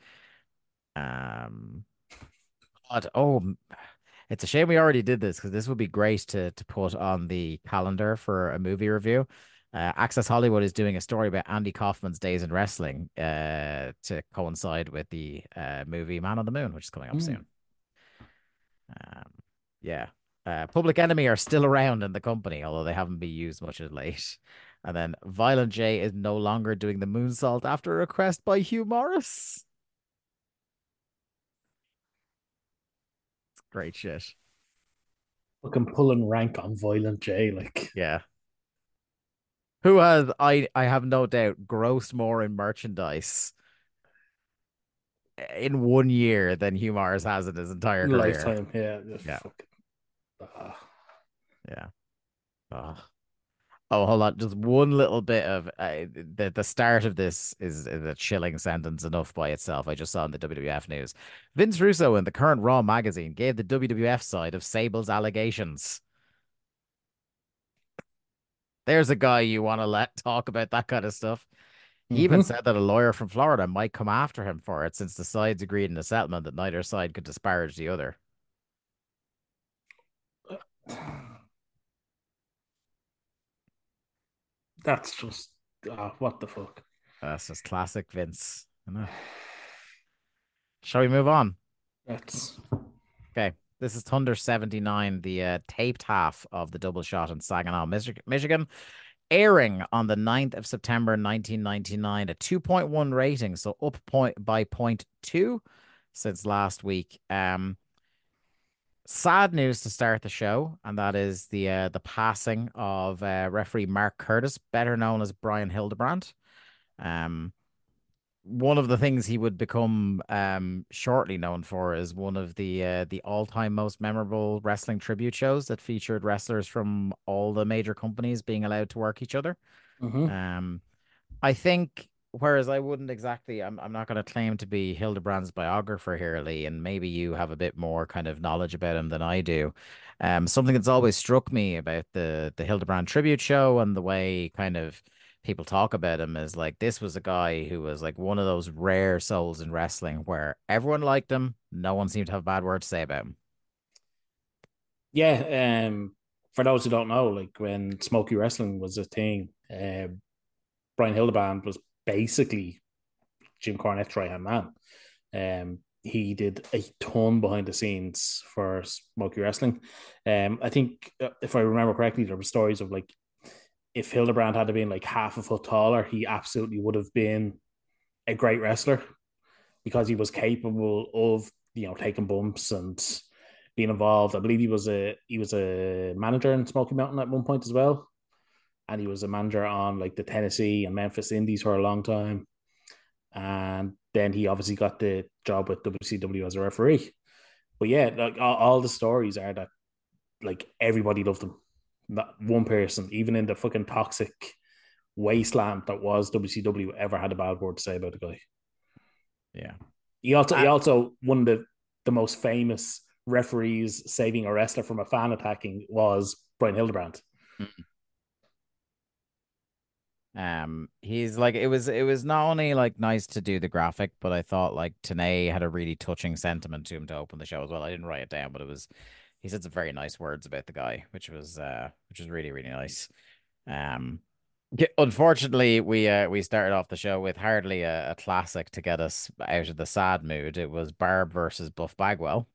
Um, but, oh, it's a shame we already did this, because this would be great to to put on the calendar for a movie review. Uh, Access Hollywood is doing a story about Andy Kaufman's days in wrestling uh, to coincide with the uh, movie Man on the Moon, which is coming up mm. soon. Um, yeah. Uh, Public Enemy are still around in the company, although they haven't been used much of late. And then Violent J is no longer doing the moonsault after a request by Hugh Morris. It's great shit. Fucking pulling rank on Violent J, like. Yeah. Who has, I, I have no doubt, grossed more in merchandise in one year than Hugh Morris has in his entire career. Lifetime, yeah. Yeah. Fucking, uh. Yeah. Oh. Oh, hold on. Just one little bit of uh, the the start of this is, is a chilling sentence enough by itself. I just saw in the W W F news. Vince Russo in the current Raw magazine gave the W W F side of Sable's allegations. There's a guy you want to let talk about that kind of stuff. He mm-hmm. even said that a lawyer from Florida might come after him for it, since the sides agreed in a settlement that neither side could disparage the other. That's just, uh, what the fuck? That's just classic Vince. Shall we move on? That's okay. This is Thunder seventy-nine, the uh, taped half of the double shot in Saginaw, Michigan, airing on the ninth of September, nineteen ninety-nine, a two point one rating, so up point by zero point two since last week. Um, Sad news to start the show, and that is the uh, the passing of uh, referee Mark Curtis, better known as Brian Hildebrand. Um, one of the things he would become um shortly known for is one of the uh, the all-time most memorable wrestling tribute shows that featured wrestlers from all the major companies being allowed to work each other. Mm-hmm. Um, I think whereas I wouldn't exactly I'm I'm not going to claim to be Hildebrand's biographer here, Lee, and maybe you have a bit more kind of knowledge about him than I do. Um, something that's always struck me about the the Hildebrand tribute show and the way kind of people talk about him is like this was a guy who was like one of those rare souls in wrestling where everyone liked him, no one seemed to have a bad word to say about him. Yeah, um, for those who don't know, like when Smoky Wrestling was a thing, uh, Brian Hildebrand was basically Jim Cornette's right hand man. Um, he did a ton behind the scenes for Smoky Wrestling. Um, I think uh, if I remember correctly, there were stories of like if Hildebrand had been like half a foot taller, he absolutely would have been a great wrestler because he was capable of you know taking bumps and being involved. I believe he was a he was a manager in Smoky Mountain at one point as well, and he was a manager on like the Tennessee and Memphis Indies for a long time. And then he obviously got the job with W C W as a referee. But yeah, like all, all the stories are that like everybody loved him. Not one person, even in the fucking toxic wasteland that was W C W, ever had a bad word to say about the guy. Yeah. He also he I, also one of the, the most famous referees saving a wrestler from a fan attacking was Brian Hildebrand. Um, he's like it was it was not only like nice to do the graphic, but I thought like Tanay had a really touching sentiment to him to open the show as well. I didn't write it down, but it was he said some very nice words about the guy, which was uh which was really, really nice. Um yeah, unfortunately we uh we started off the show with hardly a, a classic to get us out of the sad mood. It was Barb versus Buff Bagwell.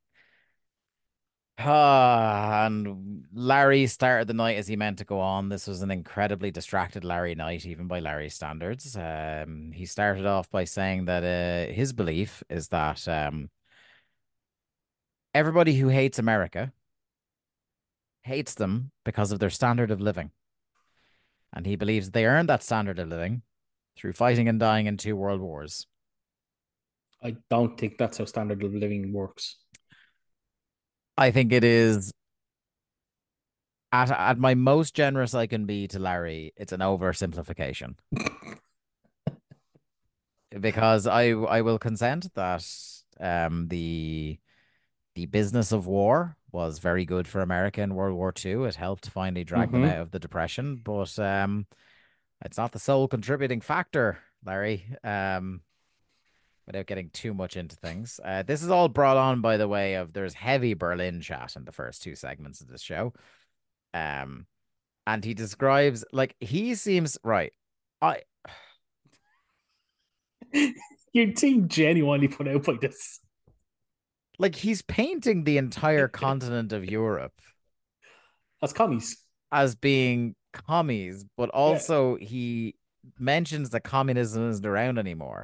Ah, and Larry started the night as he meant to go on. This was an incredibly distracted Larry night, even by Larry's standards. Um, he started off by saying that uh, his belief is that um, everybody who hates America hates them because of their standard of living. And he believes they earned that standard of living through fighting and dying in two world wars. I don't think that's how standard of living works. I think it is at at my most generous I can be to Larry, it's an oversimplification. Because I I will consent that um the the business of war was very good for America in World War Two. It helped finally drag them out Mm-hmm. of the depression, but um it's not the sole contributing factor, Larry. Um without getting too much into things. Uh, this is all brought on by the way of there's heavy Berlin chat in the first two segments of this show. Um and he describes like he seems right. I Your team genuinely put out by this. like he's painting the entire continent of Europe That's commies. as being commies, but Yeah. also he mentions that communism isn't around anymore.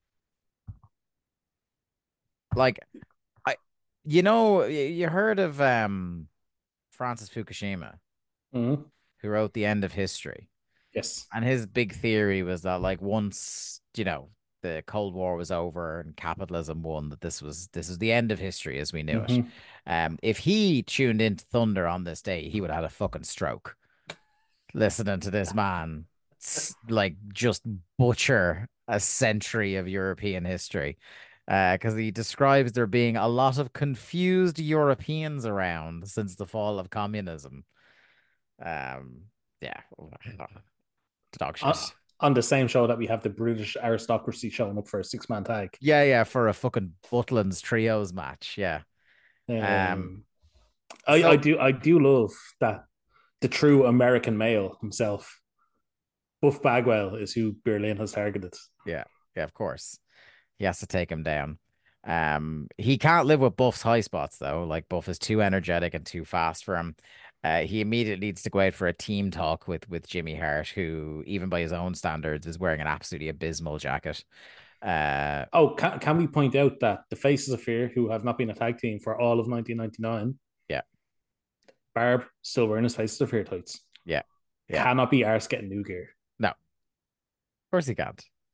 Like I you know, you heard of um Francis Fukushima, Mm-hmm. who wrote The End of History. Yes. And his big theory was that like once, you know, the Cold War was over and capitalism won, that this was this is the end of history as we knew it. Mm-hmm. Um, if he tuned into Thunder on this day, he would have had a fucking stroke listening to this man like just butcher a century of European history. Uh, because he describes there being a lot of confused Europeans around since the fall of communism. Um, yeah, dog On, shit. on the same show that we have the British aristocracy showing up for a six man tag. Yeah, yeah, for a fucking Butlands trios match. Yeah. Um, Um, I, I so do I do love that the true American male himself, Buff Bagwell, is who Berlin has targeted. yeah, yeah, of course. He has to take him down. Um, he can't live with Buff's high spots though. Like Buff is too energetic and too fast for him. Uh, he immediately needs to go out for a team talk with with Jimmy Hart, who, even by his own standards, is wearing an absolutely abysmal jacket. Uh, Oh, can, can we point out that the Faces of Fear, who have not been a tag team for all of nineteen ninety-nine, yeah, Barb still wearing his Faces of Fear tights. yeah, yeah. Cannot be arse getting new gear. No, of course he can't.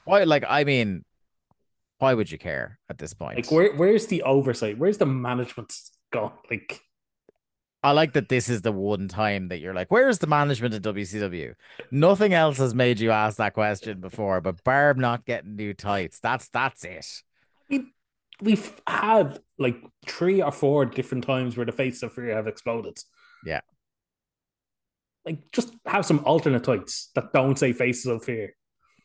Why? Like, I mean, why would you care at this point? Like, where where's the oversight? Where's the management gone? Like, I like that this is the one time that you're like, where's the management at W C W? Nothing else has made you ask that question before, but Barb not getting new tights. That's that's it. I mean, we've had like three or four different times where the faces of fear have exploded. Yeah. Like, just have some alternate tights that don't say faces of fear.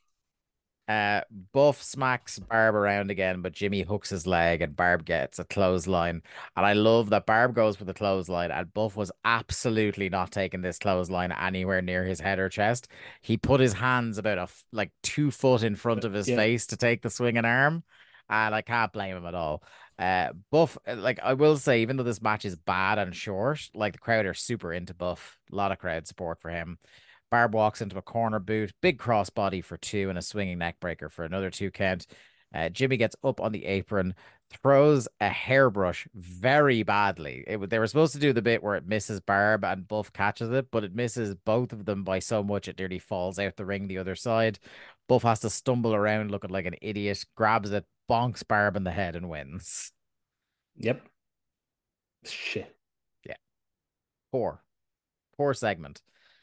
Uh, Buff smacks Barb around again, but Jimmy hooks his leg and Barb gets a clothesline. And I love that Barb goes for the clothesline, and Buff was absolutely not taking this clothesline anywhere near his head or chest. He put his hands about a f- like two foot in front of his Yeah. face to take the swinging arm, and I can't blame him at all. Uh, Buff, like I will say, even though this match is bad and short, like the crowd are super into Buff. A lot of crowd support for him. Barb walks into a corner boot, big crossbody for two, and a swinging neck breaker for another two count. Uh, Jimmy gets up on the apron, throws a hairbrush very badly. It, they were supposed to do the bit where it misses Barb and Buff catches it, but it misses both of them by so much it nearly falls out the ring the other side. Buff has to stumble around looking like an idiot, grabs it, bonks Barb in the head, and wins. Yep. Shit. Yeah. Poor. Poor segment.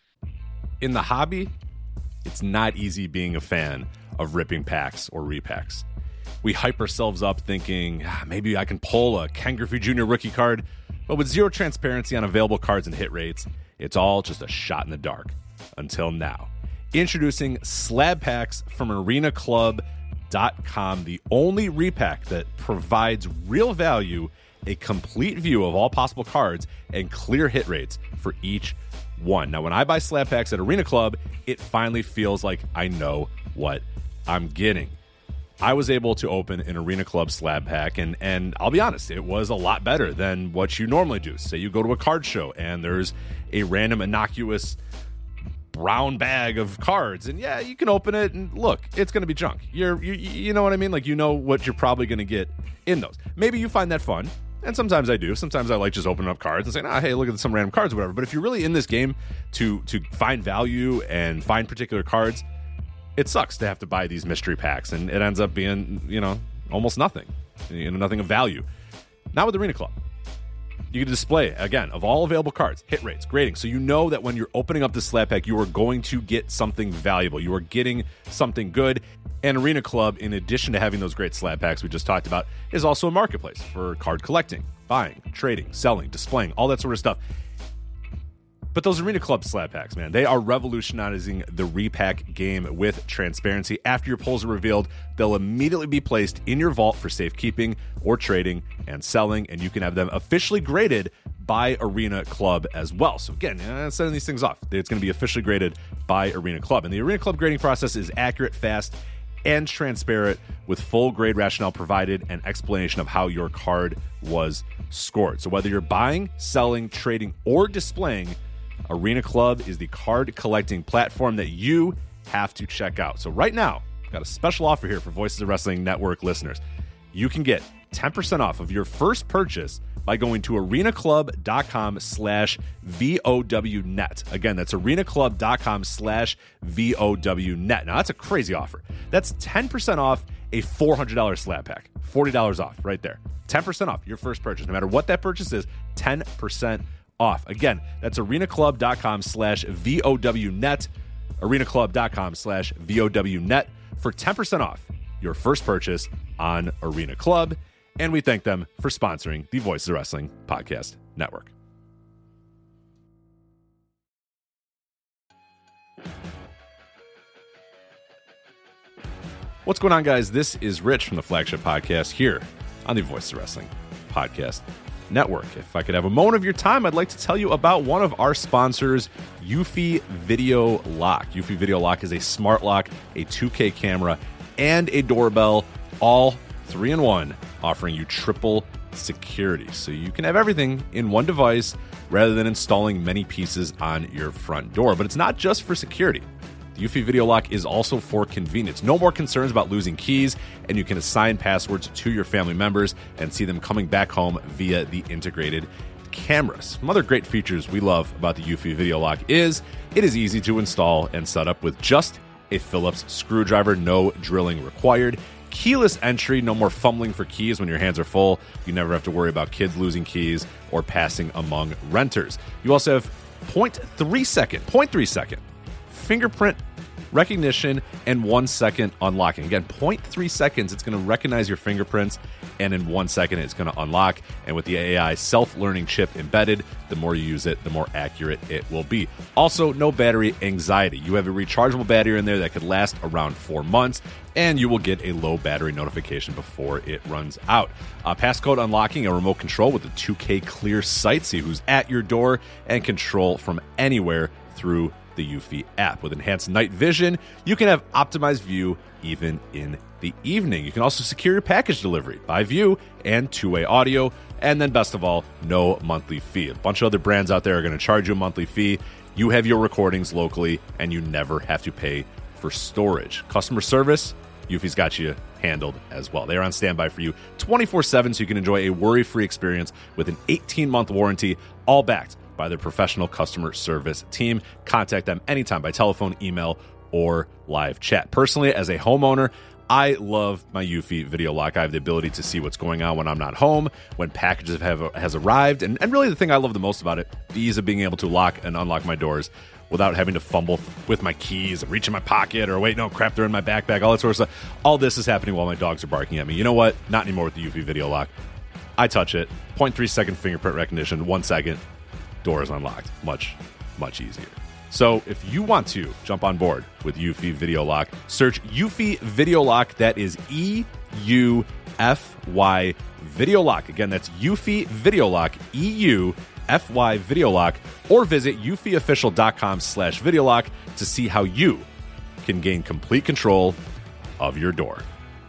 In the hobby, it's not easy being a fan of ripping packs or repacks. We hype ourselves up thinking, ah, maybe I can pull a Ken Griffey Junior rookie card, but with zero transparency on available cards and hit rates, it's all just a shot in the dark. Until now. Introducing Slab Packs from Arena Club dot com, the only repack that provides real value, a complete view of all possible cards, and clear hit rates for each one. Now, when I buy slab packs at Arena Club, it finally feels like I know what I'm getting. I was able to open an Arena Club slab pack, and and I'll be honest, it was a lot better than what you normally do. Say you go to a card show, and there's a random innocuous brown bag of cards, and yeah, you can open it, and look, it's going to be junk. You're, you, you know what I mean? Like, you know what you're probably going to get in those. Maybe you find that fun. And sometimes I do. Sometimes I like just opening up cards and saying, ah, hey, look at some random cards or whatever. But if you're really in this game to to find value and find particular cards, it sucks to have to buy these mystery packs. And it ends up being, you know, almost nothing. You know, nothing of value. Not with Arena Club. You can display, again, of all available cards, hit rates, grading. So you know that when you're opening up this slab pack, you are going to get something valuable. You are getting something good. And Arena Club, in addition to having those great slab packs we just talked about, is also a marketplace for card collecting, buying, trading, selling, displaying, all that sort of stuff. But those Arena Club slab packs, man, they are revolutionizing the repack game with transparency. After your pulls are revealed, they'll immediately be placed in your vault for safekeeping or trading and selling, and you can have them officially graded by Arena Club as well. So again, uh, sending these things off, it's going to be officially graded by Arena Club. And the Arena Club grading process is accurate, fast, and transparent, with full grade rationale provided and explanation of how your card was scored. So whether you're buying, selling, trading, or displaying, Arena Club is the card collecting platform that you have to check out. So right now, I've got a special offer here for Voices of Wrestling Network listeners. You can get ten percent off of your first purchase by going to arenaclub.com slash VOWnet. Again, that's arenaclub.com slash VOWnet. Now, that's a crazy offer. That's ten percent off a four hundred dollars slab pack. forty dollars off right there. ten percent off your first purchase. No matter what that purchase is, ten percent off. Again, that's arenaclub.com slash VOWnet. arenaclub.com slash VOWnet for ten percent off your first purchase on Arena Club. And we thank them for sponsoring the Voices of Wrestling Podcast Network. What's going on, guys? This is Rich from the Flagship Podcast here on the Voices of Wrestling Podcast Network. If I could have a moment of your time, I'd like to tell you about one of our sponsors, Eufy Video Lock. Eufy Video Lock is a smart lock, a two K camera, and a doorbell, all three in one, offering you triple security. So you can have everything in one device rather than installing many pieces on your front door. But it's not just for security. The Eufy Video Lock is also for convenience. No more concerns about losing keys, and you can assign passwords to your family members and see them coming back home via the integrated cameras. Some other great features we love about the Eufy Video Lock is it is easy to install and set up with just a Phillips screwdriver, no drilling required. Keyless entry, no more fumbling for keys when your hands are full. You never have to worry about kids losing keys or passing among renters. You also have zero point three second, zero point three second fingerprint recognition and one second unlocking. Again, zero point three seconds, it's going to recognize your fingerprints, and in one second, it's going to unlock. And with the A I self-learning chip embedded, the more you use it, the more accurate it will be. Also, no battery anxiety. You have a rechargeable battery in there that could last around four months, and you will get a low battery notification before it runs out. Uh, passcode unlocking, a remote control with a two K clear sight, see who's at your door, and control from anywhere through the Eufy app. With enhanced night vision, you can have optimized view even in the evening. You can also secure your package delivery by view and two-way audio. And then best of all, no monthly fee. A bunch of other brands out there are going to charge you a monthly fee. You have your recordings locally, and you never have to pay for storage. Customer service, Eufy's got you handled as well. They are on standby for you twenty-four seven, so you can enjoy a worry-free experience with an eighteen-month warranty, all backed by their professional customer service team. Contact them anytime by telephone, email, or live chat. Personally, as a homeowner, I love my Eufy Video Lock. I have the ability to see what's going on when I'm not home, when packages have has arrived, and, and really the thing I love the most about it, the ease of being able to lock and unlock my doors without having to fumble with my keys, reach in my pocket, or wait, no, crap, they're in my backpack, all that sort of stuff. All this is happening while my dogs are barking at me. You know what? Not anymore with the Eufy Video Lock. I touch it, zero point three second fingerprint recognition, one second, door is unlocked. Much, much easier. So if you want to jump on board with Eufy Video Lock, search Eufy Video Lock. That is E U F Y Video Lock. Again, that's Eufy Video Lock, E U F Y Video Lock, or visit eufyofficial.com slash video lock to see how you can gain complete control of your door.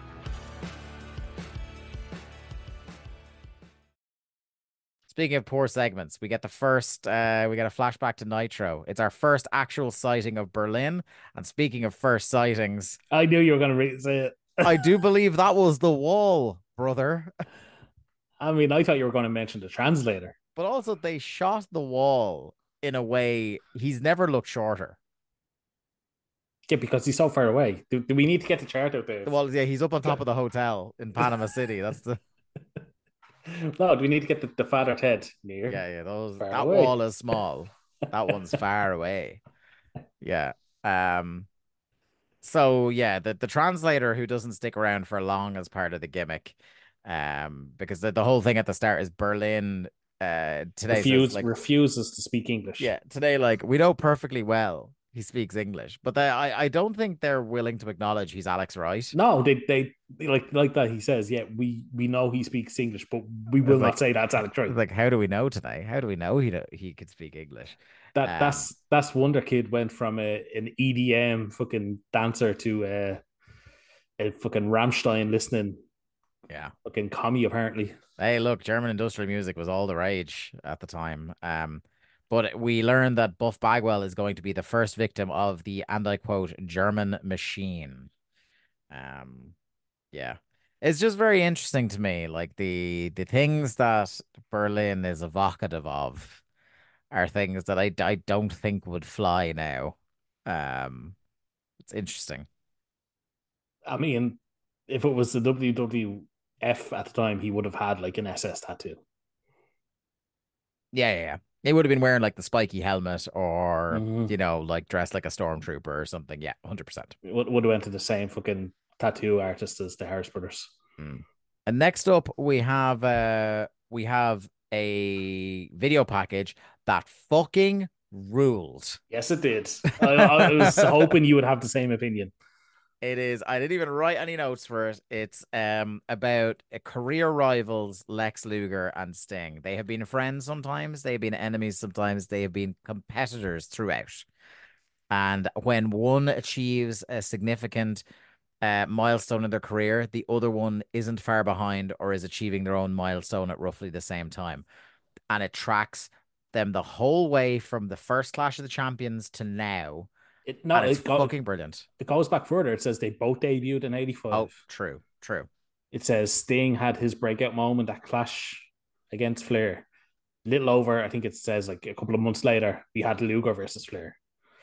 Speaking of poor segments, we get the first, uh, we get a flashback to Nitro. It's our first actual sighting of Berlin. And speaking of first sightings, I knew you were going to say it. I do believe that was the wall, brother. I mean, I thought you were going to mention the translator. But also, they shot the wall in a way he's never looked shorter. Yeah, because he's so far away. Do, do we need to get the chart out there? Well, yeah, he's up on top of the hotel in Panama City. That's the. No, do we need to get the, the father Ted near? Yeah, yeah. Those Far that away. wall is small. That one's far away. Yeah. Um. So yeah, the the translator who doesn't stick around for long as part of the gimmick, um, because the, the whole thing at the start is Berlin. Uh, today Refuse, says, like, refuses to speak English. yeah, today like we know perfectly well he speaks English, but they, I I don't think they're willing to acknowledge he's Alex Wright. No, they they like like that. He says, "Yeah, we we know he speaks English, but we will It's not like- say that's Alex Wright." Like, how do we know today? How do we know he he could speak English? That um, that's that's Wonder Kid went from a an E D M fucking dancer to a a fucking Rammstein listening Yeah. fucking commie apparently. Hey, look, German industrial music was all the rage at the time. Um, but we learned that Buff Bagwell is going to be the first victim of the, and I quote, German machine. Um, yeah, it's just very interesting to me. Like the the things that Berlin is evocative of are things that I, I don't think would fly now. Um, it's interesting. I mean, if it was the W W F at the time, he would have had like an S S tattoo. Yeah, yeah, yeah. He would have been wearing like the spiky helmet or, Mhm. you know, like dressed like a stormtrooper or something. Yeah, one hundred percent. It would, would have went to the same fucking tattoo artist as the Harris brothers. Mm. And next up, we have uh we have a video package that fucking ruled. Yes, it did. I, I was hoping you would have the same opinion. It is. I didn't even write any notes for it. It's um about uh, career rivals Lex Luger and Sting. They have been friends sometimes. They have been enemies sometimes. They have been competitors throughout. And when one achieves a significant uh, milestone in their career, the other one isn't far behind or is achieving their own milestone at roughly the same time. And it tracks them the whole way from the first Clash of the Champions to now. It, no, And it's it, go, fucking brilliant. it goes back further. It says they both debuted in eighty-five. Oh, true, true. It says Sting had his breakout moment at Clash against Flair. Little over, I think it says like a couple of months later, we had Luger versus Flair.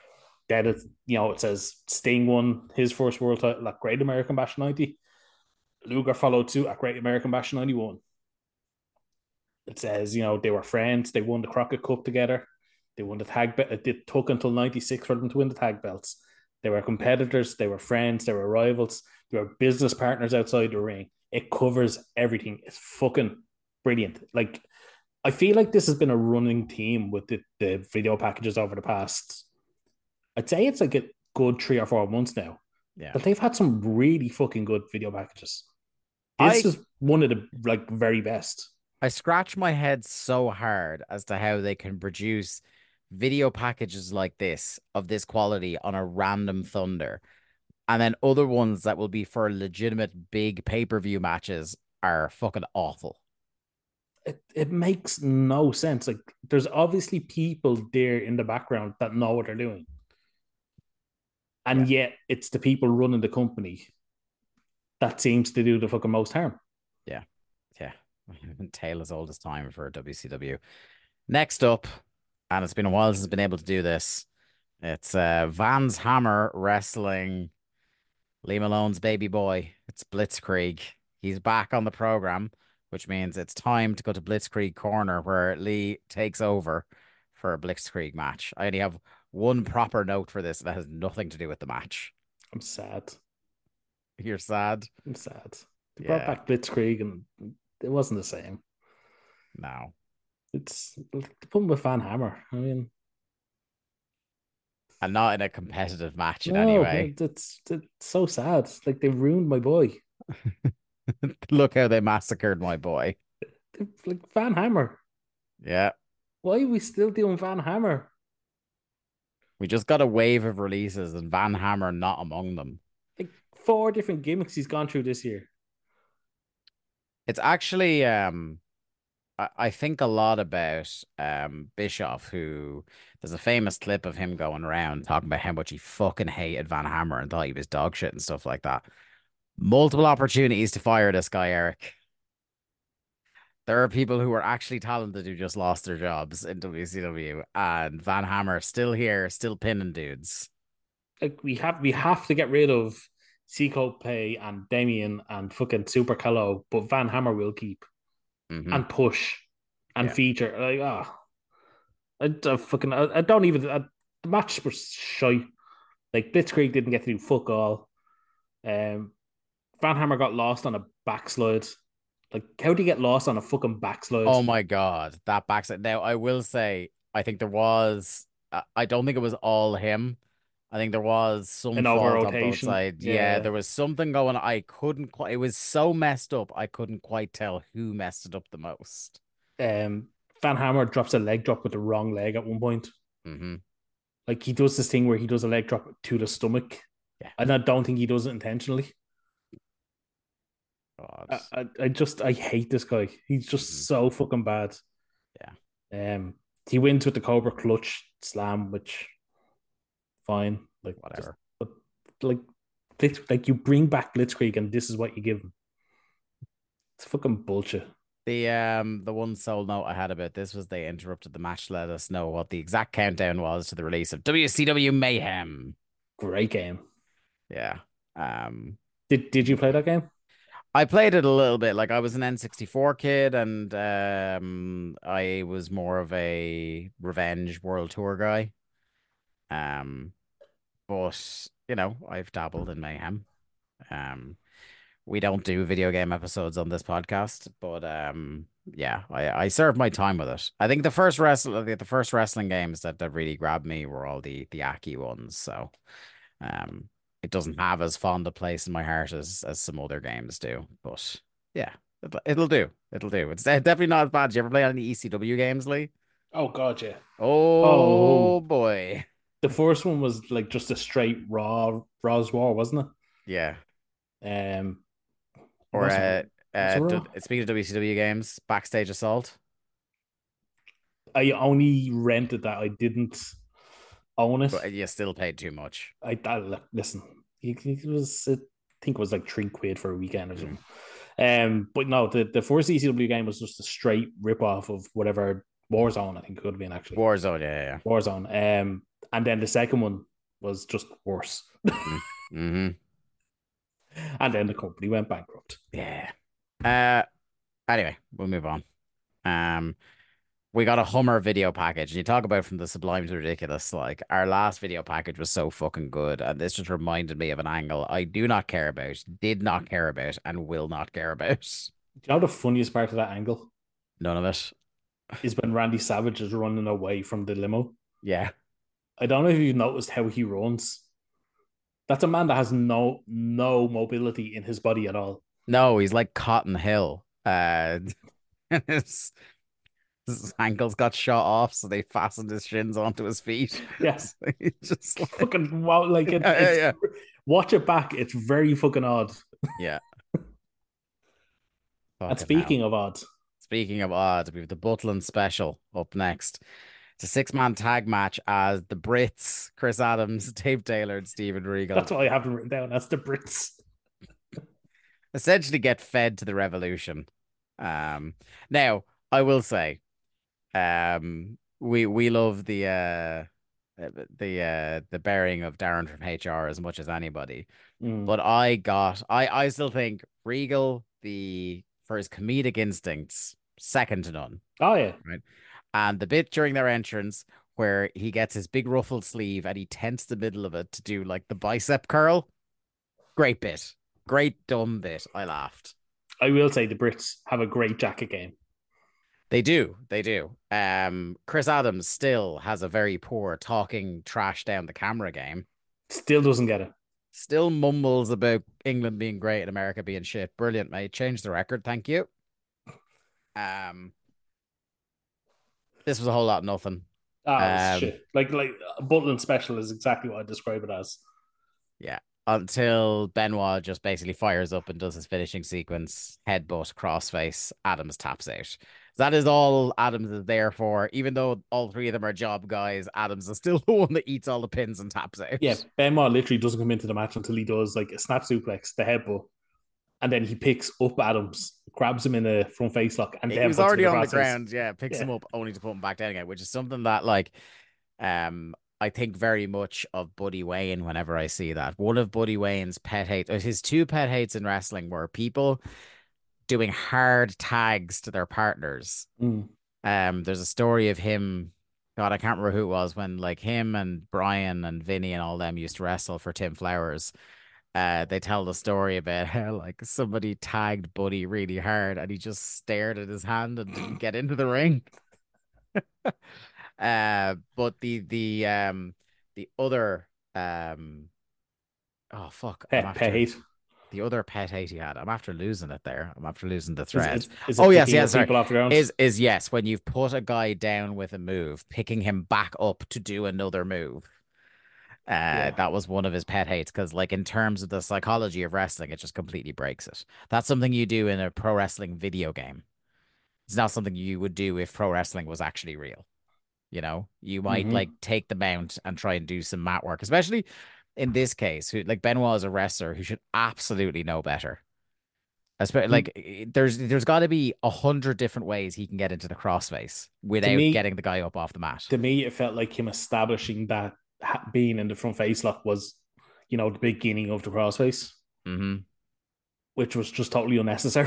Then it, you know, it says Sting won his first world title at Great American Bash ninety. Luger followed suit at Great American Bash ninety-one. It says, you know, they were friends. They won the Crockett Cup together. They won the tag belt. It took until ninety-six for them to win the tag belts. They were competitors. They were friends. They were rivals. They were business partners outside the ring. It covers everything. It's fucking brilliant. Like, I feel like this has been a running theme with the, the video packages over the past, I'd say it's like a good three or four months now. Yeah. But they've had some really fucking good video packages. This I, is one of the like very best. I scratch my head so hard as to how they can produce video packages like this of this quality on a random Thunder, and then other ones that will be for legitimate big pay-per-view matches are fucking awful. It, it makes no sense. Like, there's obviously people there in the background that know what they're doing, and yeah. yet it's the people running the company that seems to do the fucking most harm. Yeah, yeah. Tale as old as time for W C W. Next up, and it's been a while since I've been able to do this, it's uh, Van's Hammer wrestling Lee Malone's baby boy. It's Blitzkrieg. He's back on the program, which means it's time to go to Blitzkrieg Corner, where Lee takes over for a Blitzkrieg match. I only have one proper note for this that has nothing to do with the match. I'm sad. You're sad? I'm sad. They yeah. brought back Blitzkrieg and it wasn't the same. No. It's the problem with Van Hammer. I mean, and not in a competitive match in no, any way. It's, it's so sad. It's like they ruined my boy. Look how they massacred my boy. Like Van Hammer. Yeah. Why are we still doing Van Hammer? We just got a wave of releases and Van Hammer not among them. Like four different gimmicks he's gone through this year. It's actually, um, I, I think a lot about um Bischoff, who there's a famous clip of him going around talking about how much he fucking hated Van Hammer and thought he was dog shit and stuff like that. Multiple opportunities to fire this guy, Eric. There are people who are actually talented who just lost their jobs in W C W, and Van Hammer still here, still pinning dudes. Like we have, we have to get rid of Seco Pay and Damien and fucking Super Calo, but Van Hammer will keep mm-hmm. and push and yeah. feature. Like ah, oh, I, I fucking I, I don't even. I, the match was shy. Like Blitzkrieg didn't get to do fuck all. Um, Van Hammer got lost on a backslide. Like, how do you get lost on a fucking backslide? Oh my god, that backslide. Now, I will say, I think there was. Uh, I don't think it was all him. I think there was some An fault over on both sides. Yeah. yeah, there was something going on. I couldn't quite. It was so messed up. I couldn't quite tell who messed it up the most. Um, Van Hammer drops a leg drop with the wrong leg at one point. Mm-hmm. Like he does this thing where he does a leg drop to the stomach. Yeah, and I don't think he does it intentionally. God. I, I, I just I hate this guy. He's just mm-hmm. so fucking bad. Yeah. Um, he wins with the Cobra Clutch Slam, which fine, like whatever. Just, but like, Blitz, like you bring back Blitzkrieg and this is what you give him. It's fucking bullshit. The um the one sole note I had about this was they interrupted the match to let us know what the exact countdown was to the release of W C W Mayhem. Great game. Yeah. Um. Did Did you play that game? I played it a little bit. Like I was an N sixty-four kid, and um, I was more of a Revenge World Tour guy. Um, but you know, I've dabbled in Mayhem. Um, we don't do video game episodes on this podcast, but um, yeah, I I served my time with it. I think the first wrestle the first wrestling games that that really grabbed me were all the the Aki ones. So, um. It doesn't have as fond a place in my heart as as some other games do, but yeah, it'll, it'll do. It'll do. It's definitely not as bad. Did you ever play any E C W games, Lee? Oh god, yeah. Oh, oh boy. The first one was like just a straight raw Raw's War, wasn't it? Yeah. Um. Or uh, uh d- speaking of W C W games, Backstage Assault. I only rented that. I didn't own it. But you still paid too much. I, I listen. It was, I think, it was like three quid for a weekend or something. Um, but no, the, the first E C W game was just a straight rip off of whatever Warzone. I think it could have been actually Warzone. Yeah, yeah. Warzone. Um, and then the second one was just worse. Mm-hmm. And then the company went bankrupt. Yeah. Uh. Anyway, we'll move on. Um. We got a Hummer video package. And you talk about from the sublime to ridiculous. Like our last video package was so fucking good, and this just reminded me of an angle I do not care about, did not care about, and will not care about. Do you know the funniest part of that angle? None of it. Is when Randy Savage is running away from the limo. Yeah. I don't know if you've noticed how he runs. That's a man that has no no mobility in his body at all. No, he's like Cotton Hill. Uh, his, his ankles got shot off, so they fastened his shins onto his feet. Yes, So he's just like, fucking wow! Like it, Yeah, yeah, it's, yeah. watch it back. It's very fucking odd. yeah. And Fucking speaking hell. of odd, Speaking of odds, we have the Butland special up next. It's a six-man tag match as the Brits, Chris Adams, Dave Taylor, and Steven Regal, that's why I have them written down. That's the Brits. essentially get fed to the revolution. Um, now I will say, um, we we love the uh the uh the bearing of Darren from H R as much as anybody, Mm. but I got I I still think Regal the for his comedic instincts second to none. Oh yeah, And the bit during their entrance where he gets his big ruffled sleeve and he tents the middle of it to do like the bicep curl. Great bit. Great dumb bit. I laughed. I will say the Brits have a great jacket game. They do. They do. Um, Chris Adams still has a very poor talking trash down the camera game. Still doesn't get it. Still mumbles about England being great and America being shit. Brilliant, mate. Change the record. Thank you. Um, this was a whole lot of nothing. Oh, it's Um, shit. Like like Butland special is exactly what I describe it as. Yeah. Until Benoit just basically fires up and does his finishing sequence, headbutt, crossface, Adams taps out. That is all Adams is there for. Even though all three of them are job guys, Adams is still the one that eats all the pins and taps out. Yeah, Benoit literally doesn't come into the match until he does like a snap suplex, the headbutt, and then he picks up Adams, grabs him in a front face lock, and He then was puts him already in on the crossface. ground, yeah, picks Yeah. him up only to put him back down again, which is something that like um I think very much of Buddy Wayne whenever I see that. One of Buddy Wayne's pet hate, his two pet hates in wrestling were people doing hard tags to their partners. Mm. Um, there's a story of him. God, I can't remember who it was when like him and Brian and Vinny and all them used to wrestle for Tim Flowers. Uh, they tell the story about how like somebody tagged Buddy really hard and he just stared at his hand and didn't get into the ring. uh, but the the um the other um oh fuck, I'm Pet, after pet hate. the other pet hate he had. I'm after losing it there. I'm after losing the Is, thread. is, is it Oh, yes, picking yes, up sorry. people off the ground? Is is yes, when you've put a guy down with a move, picking him back up to do another move. Uh, Yeah. that was one of his pet hates because, like, in terms of the psychology of wrestling, it just completely breaks it. That's something you do in a pro wrestling video game. It's not something you would do if pro wrestling was actually real. You know, you might Mhm. like take the mount and try and do some mat work, especially in this case. Who like Benoit is a wrestler who should absolutely know better. Especially like i- there's there's got to be a hundred different ways he can get into the crossface without me- getting the guy up off the mat. To me, it felt like him establishing that ha- being in the front face lock was, you know, the beginning of the crossface, hmm which was just totally unnecessary.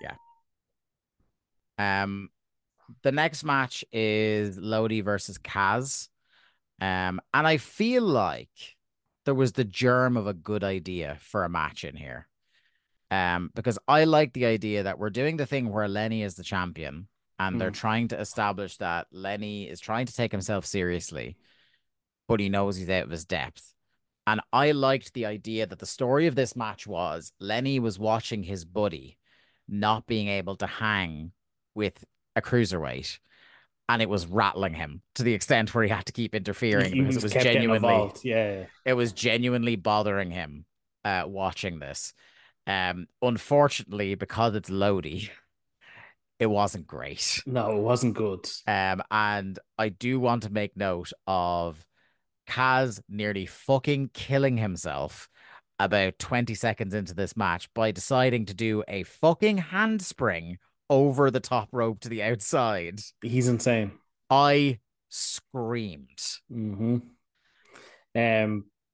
Um, the next match is Lodi versus Kaz. Um, and I feel like there was the germ of a good idea for a match in here. Um, because I like the idea that we're doing the thing where Lenny is the champion and they're Mm. trying to establish that Lenny is trying to take himself seriously, but he knows he's out of his depth. And I liked the idea that the story of this match was Lenny was watching his buddy not being able to hang with a cruiserweight, and it was rattling him to the extent where he had to keep interfering He because it was kept getting genuinely involved. Yeah. it was genuinely bothering him uh watching this. Um unfortunately, because it's Lodi, it wasn't great. No, it wasn't good. Um and I do want to make note of Kaz nearly fucking killing himself about twenty seconds into this match by deciding to do a fucking handspring over the top rope to the outside. He's insane. I screamed. Mm-hmm. Um,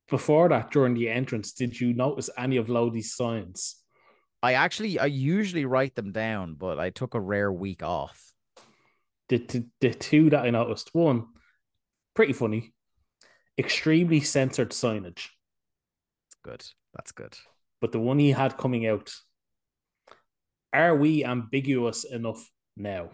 before that, during the entrance, did you notice any of Lodi's signs? I actually, I usually write them down, but I took a rare week off. The, the, the two that I noticed, one, pretty funny, extremely censored signage. That's good. That's good. But the one he had coming out, are we ambiguous enough now?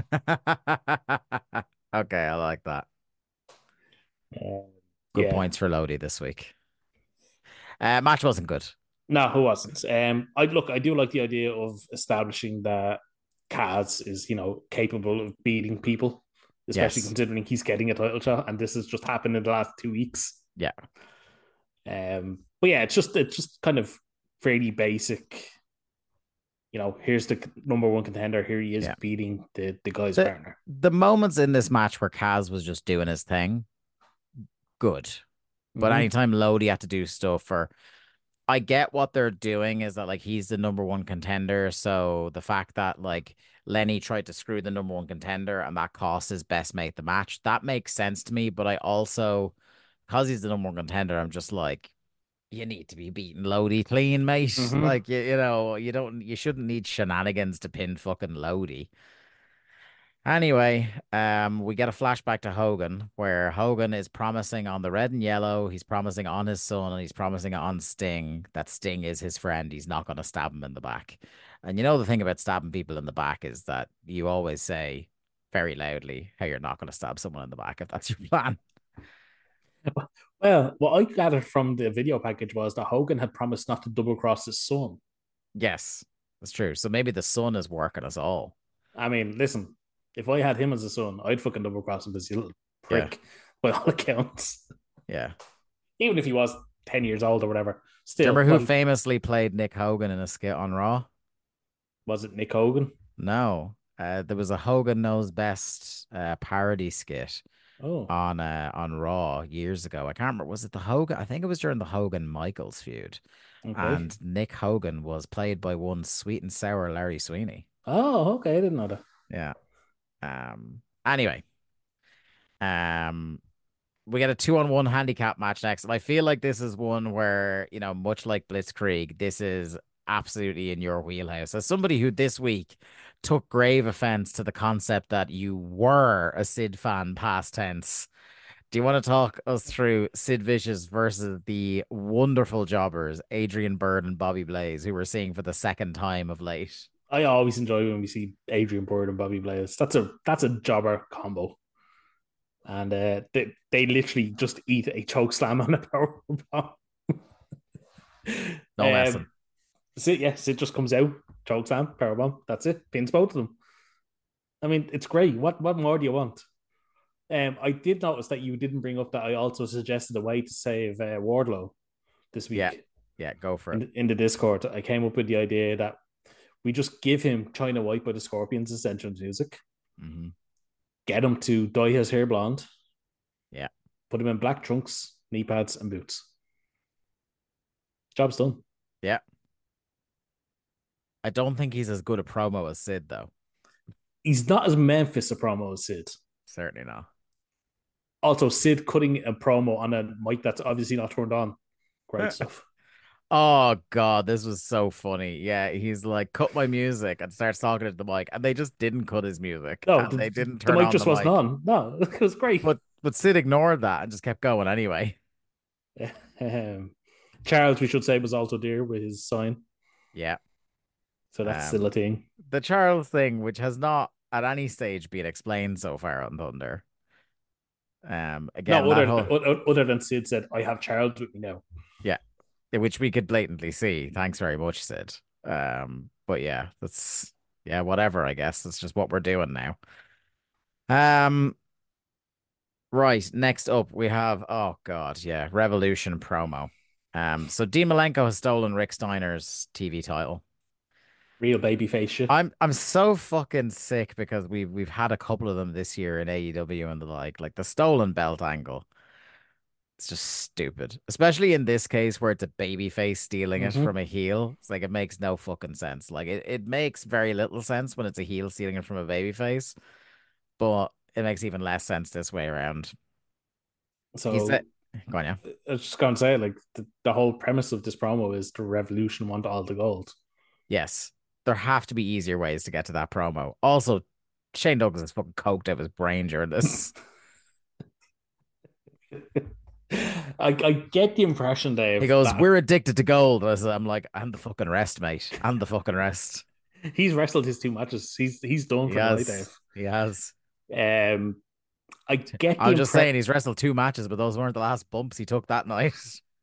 Okay, I like that. Uh, Good yeah. points for Lodi this week. Uh, match wasn't good. No, who wasn't? Um, I look, I do like the idea of establishing that Kaz is, you know, capable of beating people, especially Yes. considering he's getting a title shot, and this has just happened in the last two weeks. Yeah. Um, but yeah, it's just it's just kind of fairly basic. You know, here's the number one contender. Here he is Yeah. beating the the guy's The, partner. the moments in this match where Kaz was just doing his thing, good. But Mhm. anytime Lodi had to do stuff, or I get what they're doing is that like he's the number one contender. So the fact that like Lenny tried to screw the number one contender and that cost his best mate the match, that makes sense to me. But I also, because he's the number one contender, I'm just like, you need to be beating Lodi clean, mate. Mhm. Like you, you know, you don't, you shouldn't need shenanigans to pin fucking Lodi. Anyway, um, we get a flashback to Hogan where Hogan is promising on the red and yellow, he's promising on his son, and he's promising on Sting that Sting is his friend. He's not going to stab him in the back. And you know, the thing about stabbing people in the back is that you always say very loudly how you're not going to stab someone in the back if that's your plan. Well, what I gathered from the video package was that Hogan had promised not to double cross his son. Yes, that's true. So maybe the son is working us all. I mean, listen, if I had him as a son, I'd fucking double cross him this little prick, yeah. By all accounts. Yeah. Even if he was ten years old or whatever. Still, do you remember who like, famously played Nick Hogan in a skit on Raw? Was it Nick Hogan? No. Uh, there was a Hogan Knows Best uh, parody skit oh. on uh, on Raw years ago. I can't remember. Was it the Hogan? I think it was during the Hogan Michaels feud. Okay. And Nick Hogan was played by one sweet and sour Larry Sweeney. Oh, okay. I didn't know that. Yeah. Um. Anyway. Um. We get a two-on-one handicap match next, and I feel like this is one where, you know, much like Blitzkrieg, this is absolutely in your wheelhouse. As somebody who this week took grave offense to the concept that you were a Sid fan past tense, do you want to talk us through Sid Vicious versus the wonderful jobbers, Adrian Byrd and Bobby Blaze, who we're seeing for the second time of late? I always enjoy when we see Adrian Byrd and Bobby Blaze. That's a that's a jobber combo. And uh, they, they literally just eat a choke slam on a power bomb. No lesson. Um, Sid, yeah, Sid just comes out, choke slam, power bomb. That's it. Pins both of them. I mean, it's great. What what more do you want? Um, I did notice that you didn't bring up that I also suggested a way to save uh, Wardlow this week. Yeah, yeah, go for it. In, in the Discord, I came up with the idea that we just give him China White by the Scorpions Essential Music. Mm-hmm. Get him to dye his hair blonde. Yeah. Put him in black trunks, knee pads, and boots. Job's done. Yeah. I don't think he's as good a promo as Sid, though. He's not as Memphis a promo as Sid. Certainly not. Also, Sid cutting a promo on a mic that's obviously not turned on. Great stuff. Oh, God, this was so funny. Yeah, he's like, cut my music, and starts talking to the mic, and they just didn't cut his music. No, the, they didn't turn the mic on just the wasn't mic. on. No, it was great. But but Sid ignored that and just kept going anyway. Um, Charles, we should say, was also there with his sign. Yeah. So that's um, still a thing. The Charles thing, which has not at any stage been explained so far on Thunder. Um, again, no, other, whole... other than Sid said, I have Charles with me now. Yeah. Which we could blatantly see. Thanks very much, Sid. Um, but yeah, that's yeah, whatever, I guess. That's just what we're doing now. Um right, next up we have oh god, yeah, Revolution promo. Um, so Dean Malenko has stolen Rick Steiner's T V title. Real babyface shit. I'm I'm so fucking sick because we've we've had a couple of them this year in A E W and the like, like the stolen belt angle. It's just stupid, especially in this case where it's a babyface stealing mm-hmm. it from a heel. It's like it makes no fucking sense. Like it, it makes very little sense when it's a heel stealing it from a babyface, but it makes even less sense this way around. So he said Go on, yeah. I was just going to say, like, the, the whole premise of this promo is the Revolution want all the gold. Yes, there have to be easier ways to get to that promo. Also, Shane Douglas is fucking coked out of his brain during this. I, I get the impression, Dave. He goes, that "We're addicted to gold." I said, I'm like, "I'm the fucking rest, mate. I'm the fucking rest." he's wrestled his two matches. He's he's done He for the night, has. Dave. He has. Um, I get the I'm just impre- saying he's wrestled two matches, but those weren't the last bumps he took that night.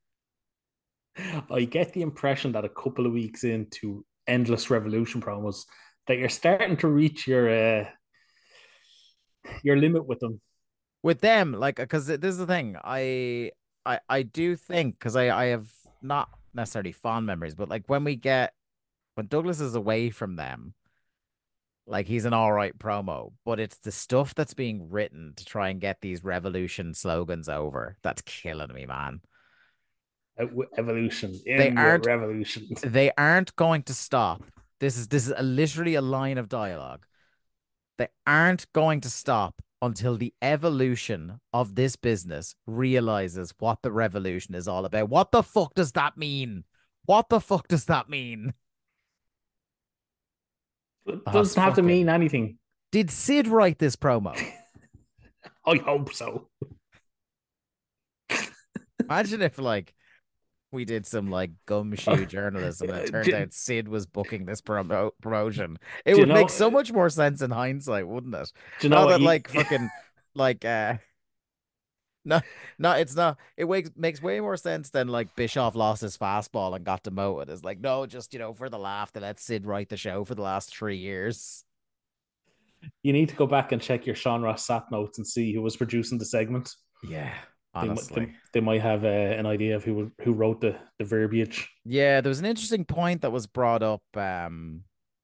I get the impression that a couple of weeks into endless Revolution promos, that you're starting to reach your uh, your limit with them. With them, like, because this is the thing, I, I, I do think because I, I have not necessarily fond memories, but like when we get when Douglas is away from them, like he's an all right promo, but it's the stuff that's being written to try and get these Revolution slogans over that's killing me, man. Evolution in They your aren't revolution. They aren't going to stop. This is this is a, literally a line of dialogue. They aren't going to stop until the evolution of this business realizes what the revolution is all about. What the fuck does that mean? What the fuck does that mean? It Oh, doesn't have to fucking- mean anything. Did Sid write this promo? I hope so. Imagine if like we did some like gumshoe journalism and it turned Do- out Sid was booking this promo promotion. It Do you would make know- so much more sense in hindsight, wouldn't it? Do you know Not what that you- like fucking like uh no no it's not it makes makes way more sense than like Bischoff lost his fastball and got demoted. It's like, no, just you know, for the laugh they let Sid write the show for the last three years. You need to go back and check your Sean Ross Sapp notes and see who was producing the segment. Yeah, They, mi- honestly. they, they might have uh, an idea of who who wrote the, the verbiage. Yeah, there was an interesting point that was brought up um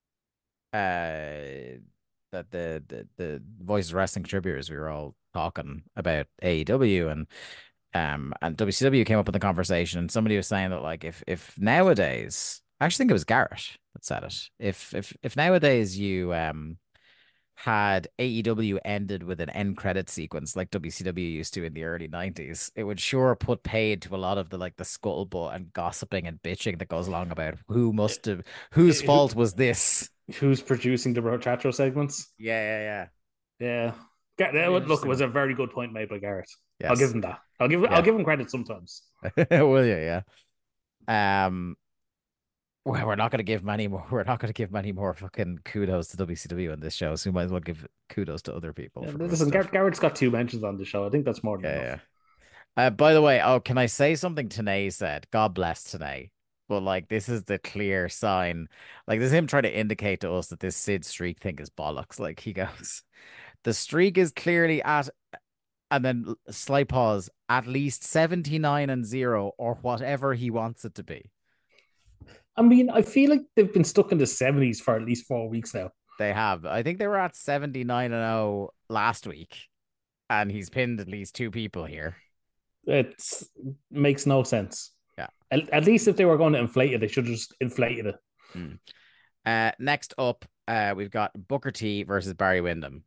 uh that the the, the Voice of Wrestling contributors, we were all talking about A E W and um and W C W came up in the conversation and somebody was saying that like if if nowadays I actually think it was Garrett that said it. If if if nowadays you um had A E W ended with an end credit sequence like W C W used to in the early nineties, it would sure put paid to a lot of the like the scuttlebutt and gossiping and bitching that goes along about who must have whose Who- fault was this. Who's producing the Brochatro segments? Yeah, yeah, Yeah. Gar- that would- Look, it was a very good point made by Garrett. yeah. I'll give him that. I'll give Yeah. I'll give him credit sometimes. Will you? Yeah. Um. Well, we're not going to give many more. We're not going to give many more fucking kudos to W C W on this show, so we might as well give kudos to other people. Yeah, for good listen, stuff. Gar- Garrett's got two mentions on the show. I think that's more than Yeah, enough. yeah. Uh, by the way, oh, can I say something Tanay said? God bless Tanay. But like, this is the clear sign. Like, this is him trying to indicate to us that this Sid streak thing is bollocks. Like, he goes, the streak is clearly at, and then slight pause, at least seventy-nine and zero or whatever he wants it to be. I mean, I feel like they've been stuck in the seventies for at least four weeks now. They have. I think they were at seventy-nine and oh last week, and he's pinned at least two people here. It makes no sense. Yeah. At, at least if they were going to inflate it, they should have just inflated it. Mm. Uh, next up, uh, we've got Booker T versus Barry Windham.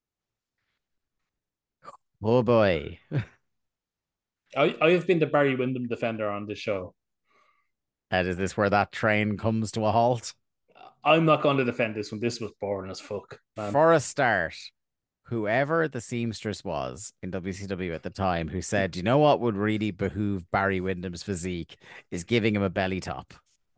Oh boy. I, I have been the Barry Windham defender on this show. And is this where that train comes to a halt? I'm not going to defend this one. This was boring as fuck. Man. For a start, whoever the seamstress was in W C W at the time who said, you know what would really behoove Barry Windham's physique is giving him a belly top.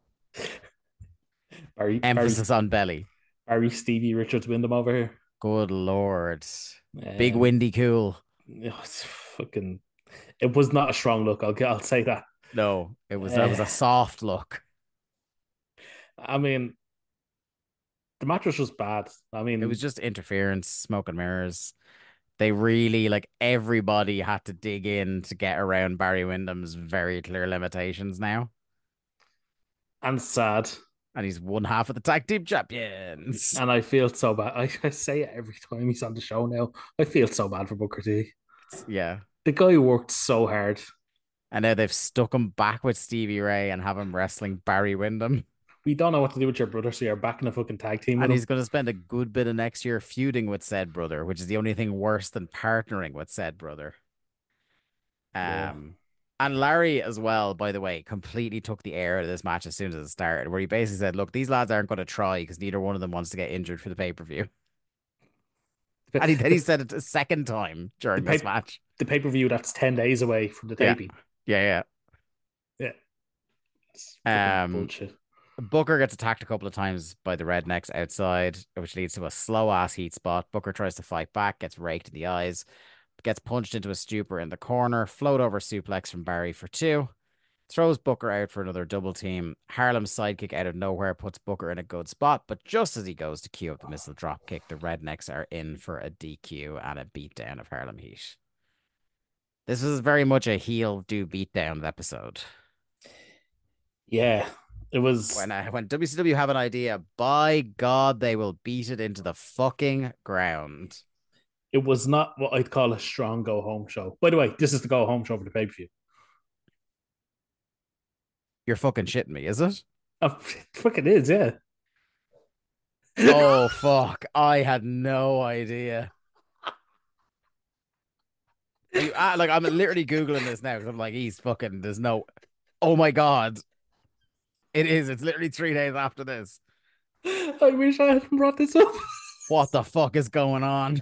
Barry, Emphasis Barry, on belly. Barry Stevie Richards Windham over here. Good Lord. Big Um, windy cool. It's fucking. It was not a strong look. I'll I'll say that. No, it was that was a soft look. I mean, the match was just bad. I mean, It was just interference, smoke and mirrors. They really like everybody had to dig in to get around Barry Windham's very clear limitations now. and sad. And he's one half of the tag team champions. And I feel so bad. I, I say it every time he's on the show now. I feel so bad for Booker T. Yeah. The guy worked so hard. And now they've stuck him back with Stevie Ray and have him wrestling Barry Windham. We don't know what to do with your brother, so you're back in a fucking tag team with And him. he's going to spend a good bit of next year feuding with said brother, which is the only thing worse than partnering with said brother. Yeah. Um, and Larry as well, by the way, completely took the air out of this match as soon as it started, where he basically said, "Look, these lads aren't going to try because neither one of them wants to get injured for the pay per view." And he, then he said it a second time The during pay this match. the pay per view that's ten days away from the Yeah. taping. Yeah, Yeah. It's yeah. fucking Um, bullshit. Booker gets attacked a couple of times by the Rednecks outside, which leads to a slow ass heat spot. Booker tries to fight back, gets raked in the eyes, gets punched into a stupor in the corner, float over suplex from Barry for two, throws Booker out for another double team. Harlem's sidekick out of nowhere puts Booker in a good spot, but just as he goes to cue up the missile drop kick, the Rednecks are in for a D Q and a beatdown of Harlem Heat. This is very much a heel do beatdown episode. Yeah. It was When uh, when W C W have an idea, by God, they will beat it into the fucking ground. it was not what I'd call a strong go home show. By the way, this is the go home show for the pay per view. You're fucking shitting me, is it? Oh, fucking is, yeah. Oh fuck! I had no idea. Are you, uh, like I'm literally googling this now because I'm like, he's fucking. There's no. Oh my God! It is. It's literally three days after this. I wish I hadn't brought this up. What the fuck is going on?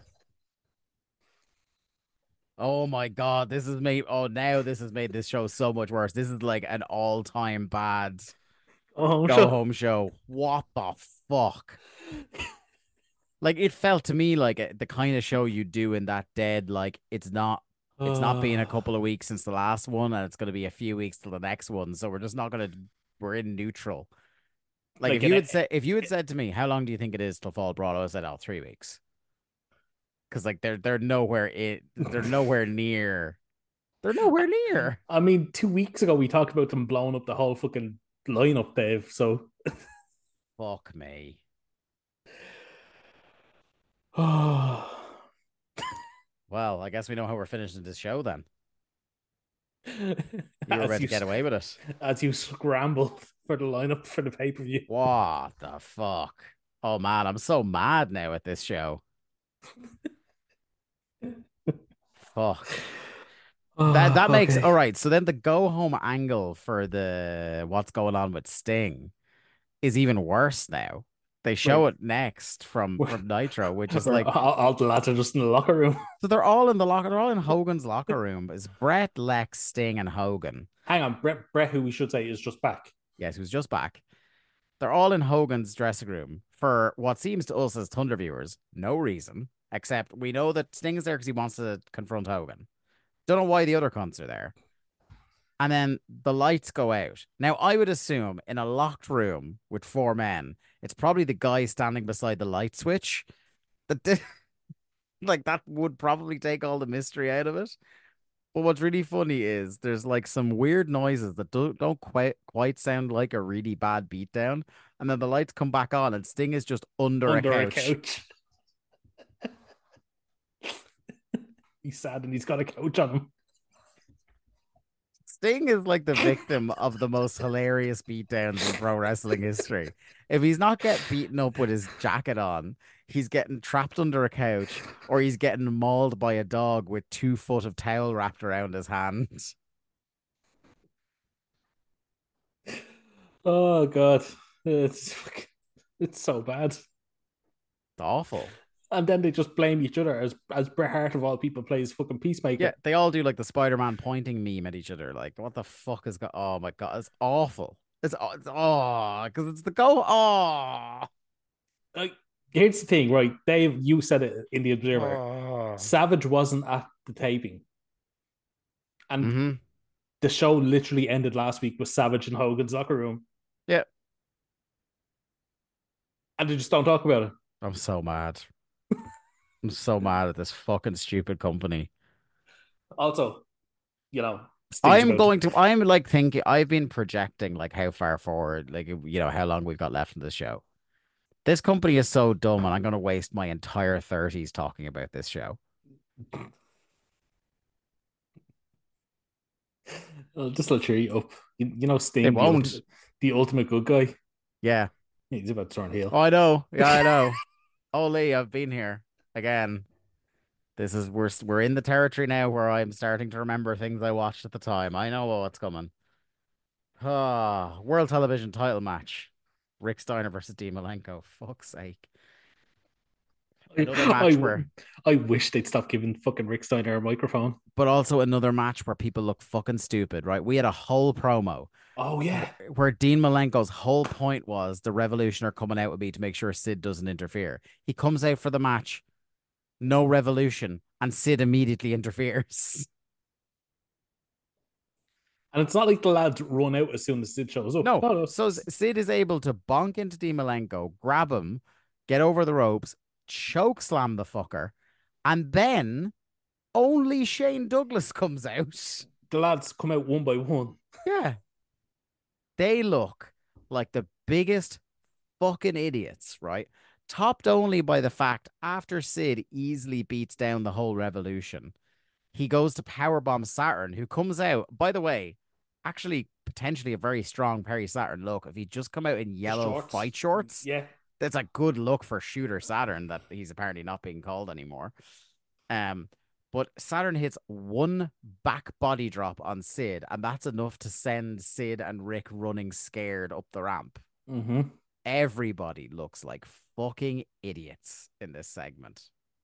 Oh my God! This has made. Oh, now this has made this show so much worse. This is like an all-time bad Oh, go shut- home show. What the fuck? Like it felt to me like a, the kind of show you do in that dead. Like it's not. It's not been a couple of weeks since the last one, and it's going to be a few weeks till the next one. So we're just not going to. We're in neutral. Like, Like if an you e- had said if you had said to me, how long do you think it is till Fall Brawl? I would have said, oh, three weeks. Because like they're they're nowhere it they're nowhere near. They're nowhere near. I mean, two weeks ago we talked about them blowing up the whole fucking lineup, Dave. So, Fuck me. oh, Well, I guess we know how we're finishing this show then. you You were about to get away with it. as you scramble for the lineup for the pay per view. What the fuck? Oh man, I'm so mad now at this show. Fuck. That that makes all right. So then the go home angle for the what's going on with Sting is even worse now. They show Right. it next from Where- from Nitro, which is Or like all, all the lads are just in the locker room. so they're all in the locker. They're all in Hogan's locker room. It's Brett, Lex, Sting, and Hogan. Hang on, Brett, Brett, who we should say is just back. Yes, he was just back. They're all in Hogan's dressing room for what seems to us as Thunder viewers, no reason, except we know that Sting is there because he wants to confront Hogan. Don't know why the other cunts are there. And then the lights go out. Now, I would assume in a locked room with four men, it's probably the guy standing beside the light switch that did, like that would probably take all the mystery out of it. But what's really funny is there's like some weird noises that don't don't quite quite sound like a really bad beatdown, and then the lights come back on, and Sting is just under, Under a a couch. couch. He's sad and he's got a couch on him. Sting is like the victim of the most hilarious beatdowns in pro wrestling history. If he's not getting beaten up with his jacket on, he's getting trapped under a couch, or he's getting mauled by a dog with two foot of towel wrapped around his hands. Oh god, it's it's so bad. It's awful. And then they just blame each other as as Bret Hart of all people plays fucking Peacemaker. Yeah, they all do like the Spider-Man pointing meme at each other. Like, what the fuck is going? Oh my god, it's awful. It's it's oh, because it's the go. Oh, Like, here's the thing, right? Dave, you said it in the Observer. oh. Savage wasn't at the taping, and hmm the show literally ended last week with Savage in Hogan's locker room. Yeah. And they just don't talk about it. I'm so mad. I'm so mad at this fucking stupid company. Also, you know, I'm going to. I'm like thinking. I've been projecting like how far forward, like you know, how long we've got left in this show. This company is so dumb, and I'm going to waste my entire thirties talking about this show. I'll just let cheer you up. You, you know, Sting, It the won't. ultimate, the ultimate good guy. Yeah. He's about to turn heel. Oh, I know. Yeah, I know. Oh, Lee, I've been here again. This is we're we're in the territory now where I'm starting to remember things I watched at the time. I know what's coming. Ah, World Television title match. Rick Steiner versus Dean Malenko. Fuck's sake. Another match I, where I wish they'd stop giving fucking Rick Steiner a microphone. but also another match where people look fucking stupid, right? We had a whole promo Oh, yeah. where Dean Malenko's whole point was the Revolution are coming out with me to make sure Sid doesn't interfere. He comes out for the match, no Revolution, and Sid immediately interferes. And it's not like the lads run out as soon as Sid shows up. No, no, no. so Sid is able to bonk into Dean Malenko, grab him, get over the ropes, choke slam the fucker, and then only Shane Douglas comes out. The lads come out one by one. Yeah. They look like the biggest fucking idiots, right? Topped only by the fact after Sid easily beats down the whole Revolution, he goes to powerbomb Saturn, who comes out, by the way, actually potentially a very strong Perry Saturn look. If he just come out in yellow Shorts. fight shorts, Yeah. that's a good look for Shooter Saturn that he's apparently not being called anymore. Um, but Saturn hits one back body drop on Sid, and that's enough to send Sid and Rick running scared up the ramp. Mm-hmm. Everybody looks like fucking idiots in this segment.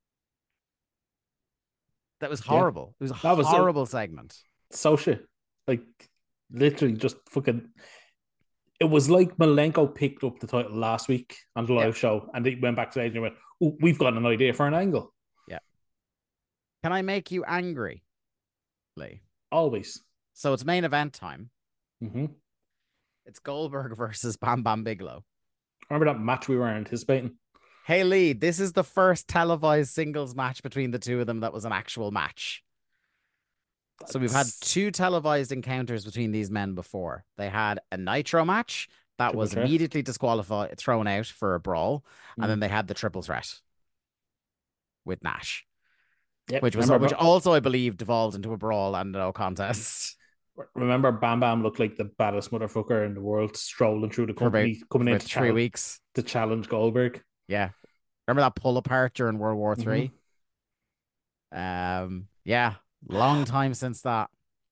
That was horrible. Yeah. It was a that was horrible a, segment. So shit. Like, literally just fucking... It was like Malenko picked up the title last week on the live yeah. show, and they went backstage and went, oh, we've got an idea for an angle. Yeah. Can I make you angry, Lee? Always. So it's main event time. Mm-hmm. It's Goldberg versus Bam Bam Bigelow. Remember that match we were anticipating? Hey, Lee, this is the first televised singles match between the two of them that was an actual match. That's... So we've had two televised encounters between these men before. They had a Nitro match that triple was threat. Immediately disqualified, thrown out for a brawl, mm. and then they had the triple threat with Nash, yep. which was Remember, which also I believe devolved into a brawl and no contest. Remember, Bam Bam looked like the baddest motherfucker in the world, strolling through the company, about, coming in to three weeks to challenge Goldberg. Yeah, remember that pull apart during World War Three? Mm-hmm. Um, yeah, long time since that.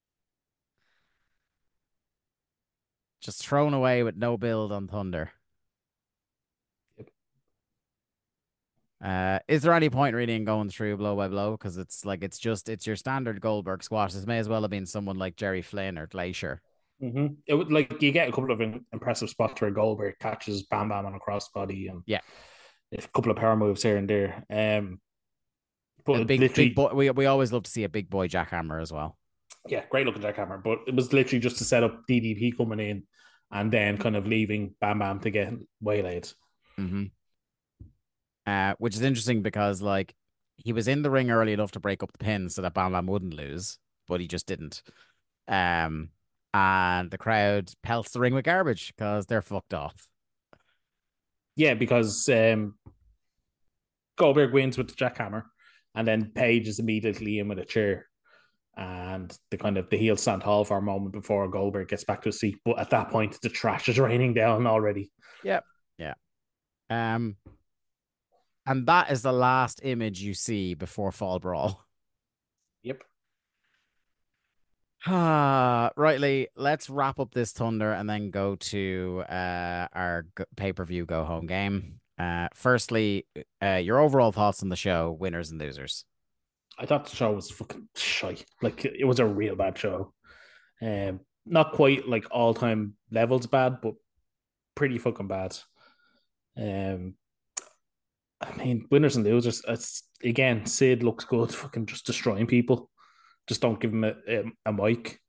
Just thrown away with no build on Thunder. Yep. Uh, is there any point really in going through blow by blow? Because it's like it's just it's your standard Goldberg squash. This may as well have been someone like Jerry Flynn or Glacier. Mm-hmm. It would like you get a couple of impressive spots where Goldberg catches Bam Bam on a crossbody and yeah, a couple of power moves here and there. Um, but big, big boy, we we always love to see a big boy jackhammer as well. Yeah, great looking jackhammer, but it was literally just to set up D D P coming in and then kind of leaving Bam Bam to get waylaid. Mm-hmm. Uh, which is interesting because like he was in the ring early enough to break up the pin so that Bam Bam wouldn't lose, but he just didn't. Um, and the crowd pelts the ring with garbage because they're fucked off. Yeah, because um, Goldberg wins with the jackhammer, and then Page is immediately in with a chair, and the kind of the heel stand tall for a moment before Goldberg gets back to his seat. But at that point, the trash is raining down already. Yep. Yeah. Um. And that is the last image you see before Fall Brawl. Yep. Ah, rightly. Let's wrap up this Thunder and then go to uh, our g- pay-per-view go-home game. Uh, firstly, uh, your overall thoughts on the show, winners and losers. I thought the show was fucking shy. Like, it was a real bad show. Um, not quite like all-time levels bad, but pretty fucking bad. Um. I mean, winners and losers. It's again, Sid looks good, fucking just destroying people. Just don't give him a, a, a mic.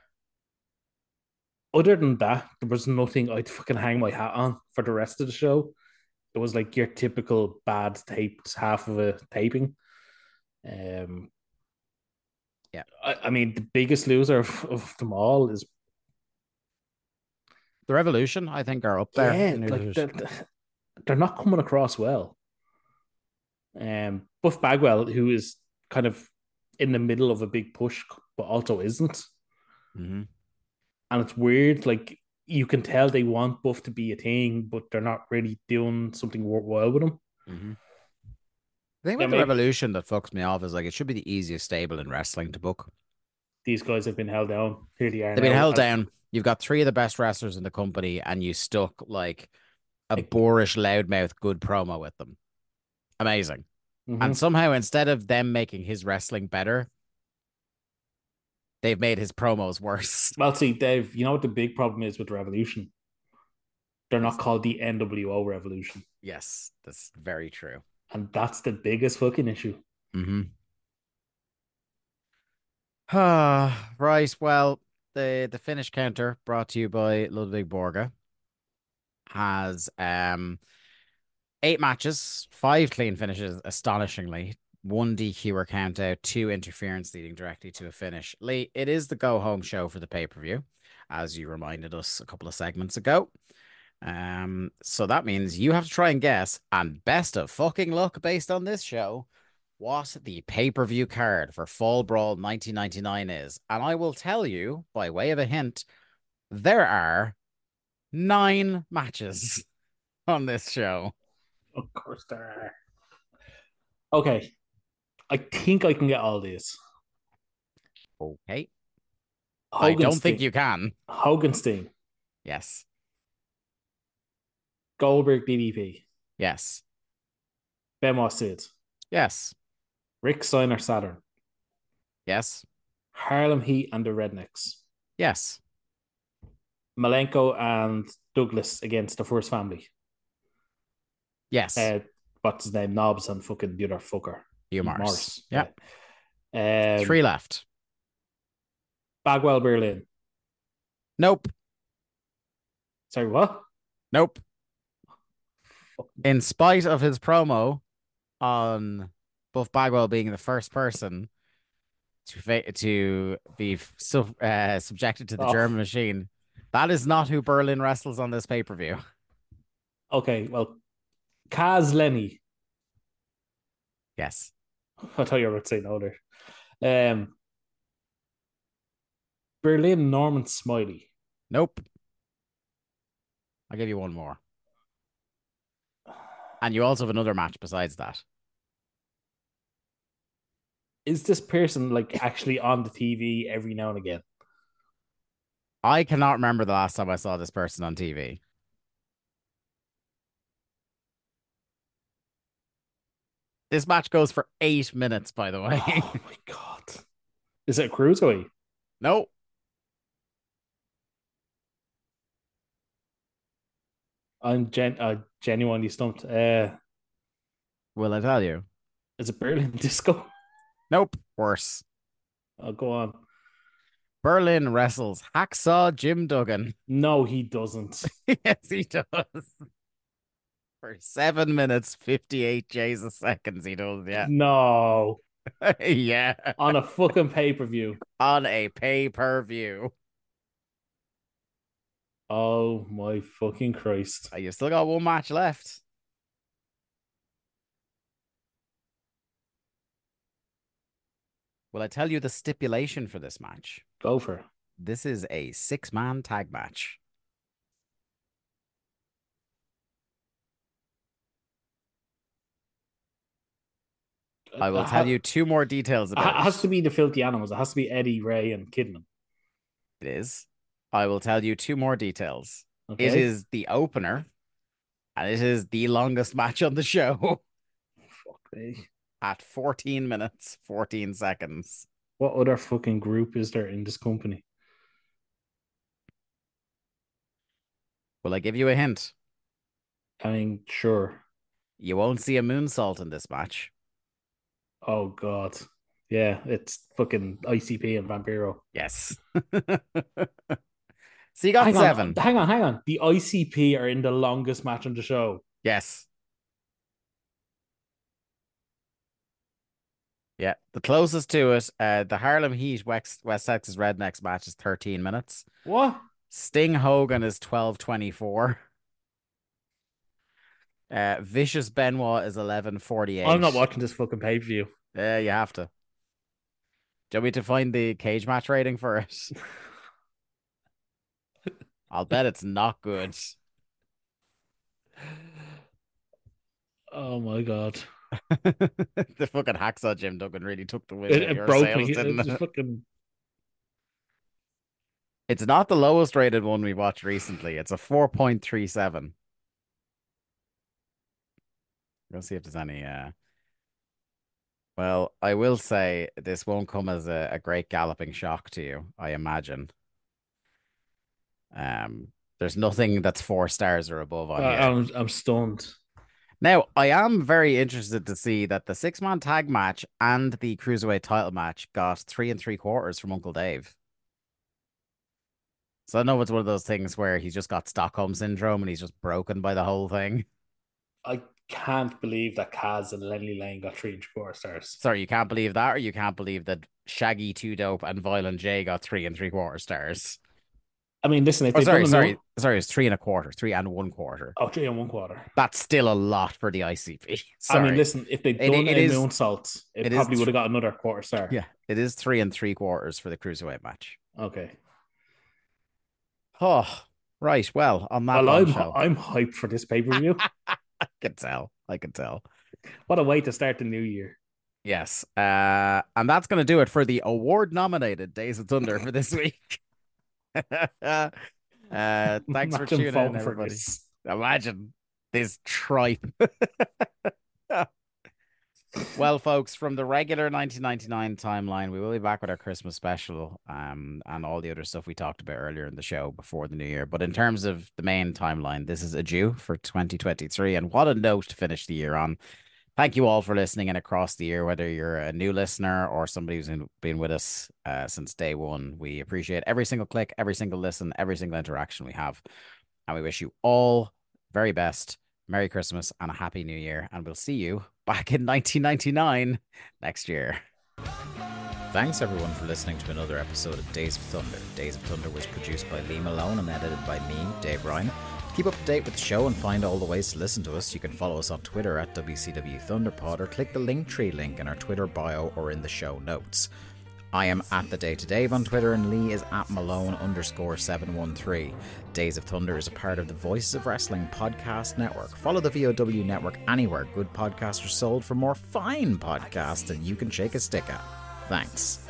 Other than that, there was nothing I'd fucking hang my hat on for the rest of the show. It was like your typical bad taped half of a taping. Um, yeah. I, I mean, the biggest loser of, of them all is the Revolution. I think are up there. Yeah, like they're, they're not coming across well. Um, Buff Bagwell, who is kind of in the middle of a big push, but also isn't. Mm-hmm. And it's weird. Like, you can tell they want Buff to be a thing, but they're not really doing something worthwhile with him. Mm-hmm. The thing Yeah, with the maybe Revolution that fucks me off is like it should be the easiest stable in wrestling to book. these guys have been held down. Here they are They've been now. held As, down. You've got three of the best wrestlers in the company, and you stuck like a like, boorish loudmouth good promo with them. Amazing. And mhm. somehow, instead of them making his wrestling better, they've made his promos worse. Well, see, Dave, you know what the big problem is with Revolution? They're not Yes, called the N W O Revolution. yes, that's very true. And that's the biggest fucking issue. Mm-hmm. Right. Well, the the finish counter brought to you by Ludwig Borga has um eight matches, five clean finishes, astonishingly. One D Q or count out, two interference leading directly to a finish. Lee, it is the go home show for the pay per view, as you reminded us a couple of segments ago. Um, so that means you have to try and guess, and best of fucking luck based on this show, what the pay per view card for Fall Brawl nineteen ninety-nine is. And I will tell you, by way of a hint, there are nine matches on this show. Of course there are. Okay. I think I can get all these. Okay. I Hogan don't think Sting. you can. Hogan Sting. Yes. Goldberg D D P. Yes. Benoit Sid. Yes. Rick Steiner Saturn. Yes. Harlem Heat and the Rednecks. Yes. Malenko and Douglas against the First Family. Yes. Uh, what's his name? Knobs and fucking the other fucker. Hugh Morris. Morris. Yeah. Um, Three left. Bagwell Berlin. Nope. Sorry, what? Nope. In spite of his promo on Buff Bagwell being the first person to fa- to be sub- uh, subjected to the Oh. German machine, that is not who Berlin wrestles on this pay per view. Okay, well, Kaz Lenny. Yes. I thought you were about to say no there. Um, Berlin Norman Smiley. Nope. I'll give you one more. And you also have another match besides that. Is this person like actually on the T V every now and again? I cannot remember the last time I saw this person on T V. This match goes for eight minutes, by the way. Oh my god. Is it a cruiserweight? Nope. I'm gen- uh, genuinely stumped. Uh, Will I tell you? is it Berlin Disco? Nope. Worse. Oh, go on. Berlin wrestles Hacksaw Jim Duggan. No, he doesn't. Yes, he does. For seven minutes, fifty-eight Jesus seconds, he does, yeah. No. Yeah. On a fucking pay per view. On a pay per view. Oh my fucking Christ. You still got one match left. Will I tell you the stipulation for this match? Go for it. This is a six man tag match. I will It tell ha- you two more details It about has it. to be the Filthy Animals. It has to be Eddie, Ray, and Kidman. It is. I will tell you two more details. Okay. It is the opener, and it is the longest match on the show Fuck me. at fourteen minutes, fourteen seconds. What other fucking group is there in this company? Will I give you a hint? I mean, sure. You won't see a moonsault in this match. Oh god. Yeah, it's fucking I C P and Vampiro. Yes. So you got hang seven. On, hang on, hang on. The I C P are in the longest match on the show. Yes. Yeah, the closest to it, uh, the Harlem Heat West, West Texas Rednecks match is thirteen minutes. What? Sting Hogan is twelve twenty-four. Uh, Vicious Benoit is eleven forty-eight. I'm not watching this fucking pay per view. Yeah, you have to. Do you want me to find the cage match rating for it? I'll bet it's not good. Oh my god. The fucking hacksaw Jim Duggan really took the wind It, out of it your broke sails, me. didn't It just it? fucking. It's not the lowest rated one we watched recently. It's a four point three seven. Let's see if there's any. Uh... Well, I will say this won't come as a, a great galloping shock to you, I imagine. Um, there's nothing that's four stars or above on Uh, here. I'm I'm stunned. Now, I am very interested to see that the six man tag match and the cruiserweight title match got three and three quarters from Uncle Dave. So I know it's one of those things where he's just got Stockholm syndrome and he's just broken by the whole thing. I can't believe that Kaz and Lenny Lane got three and four stars. Sorry, you can't believe that, or you can't believe that Shaggy, Two Dope, and Violent J got three and three quarter stars. I mean, listen, if Oh, they've sorry, done sorry, enough- sorry, it's three and a quarter, three and one quarter. oh, three and one quarter. That's still a lot for the I C P. I Sorry. mean, listen, if they'd It- done it a is- moonsault, it, it is probably tr- would have got another quarter star. Yeah, it is three and three quarters for the cruiserweight match. Okay. Oh, right. Well, on that Well, I'm bombshell, I'm hyped for this pay per view. I can tell. I can tell. What a way to start the new year. Yes. Uh, and that's going to do it for the award nominated Days of Thunder for this week. uh, thanks for Imagine tuning in, voting for everybody. this. Imagine this tripe. Well, folks, from the regular nineteen ninety-nine timeline, we will be back with our Christmas special um, and all the other stuff we talked about earlier in the show before the new year. But in terms of the main timeline, this is adieu for twenty twenty-three. And what a note to finish the year on. Thank you all for listening and across the year, whether you're a new listener or somebody who's been with us uh, since day one. We appreciate every single click, every single listen, every single interaction we have. And we wish you all very best. Merry Christmas and a Happy New Year. And we'll see you back in nineteen ninety-nine next year. Thanks everyone for listening to another episode of Days of Thunder. Days of Thunder was produced by Lee Malone and edited by me, Dave Ryan. To keep up to date with the show and find all the ways to listen to us, you can follow us on Twitter at W C W Thunderpod or click the Linktree link in our Twitter bio or in the show notes. I am at the Day to Dave on Twitter and Lee is at Malone underscore seven one three. Days of Thunder is a part of the Voices of Wrestling podcast network. Follow the V O W network anywhere good podcasts are sold for more fine podcasts that you can shake a stick at. Thanks.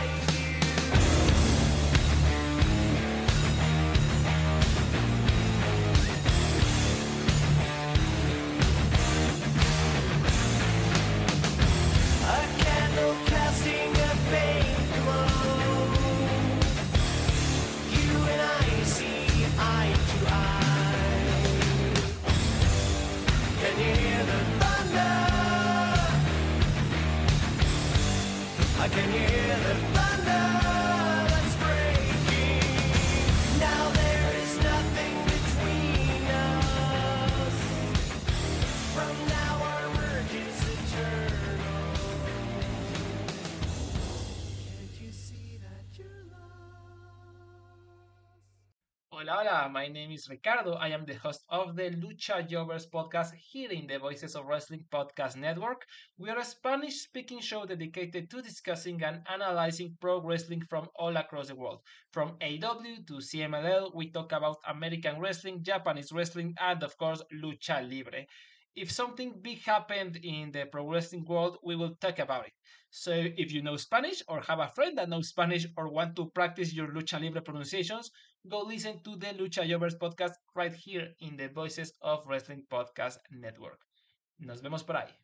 Hola, hola, my name is Ricardo. I am the host of the Lucha Jovers podcast here in the Voices of Wrestling podcast network. We are a Spanish-speaking show dedicated to discussing and analyzing pro wrestling from all across the world. From A E W to C M L L, we talk about American wrestling, Japanese wrestling, and of course, Lucha Libre. If something big happened in the pro wrestling world, we will talk about it. So if you know Spanish or have a friend that knows Spanish or want to practice your Lucha Libre pronunciations, go listen to the Lucha Jovers podcast right here in the Voices of Wrestling podcast network. Nos vemos por ahí.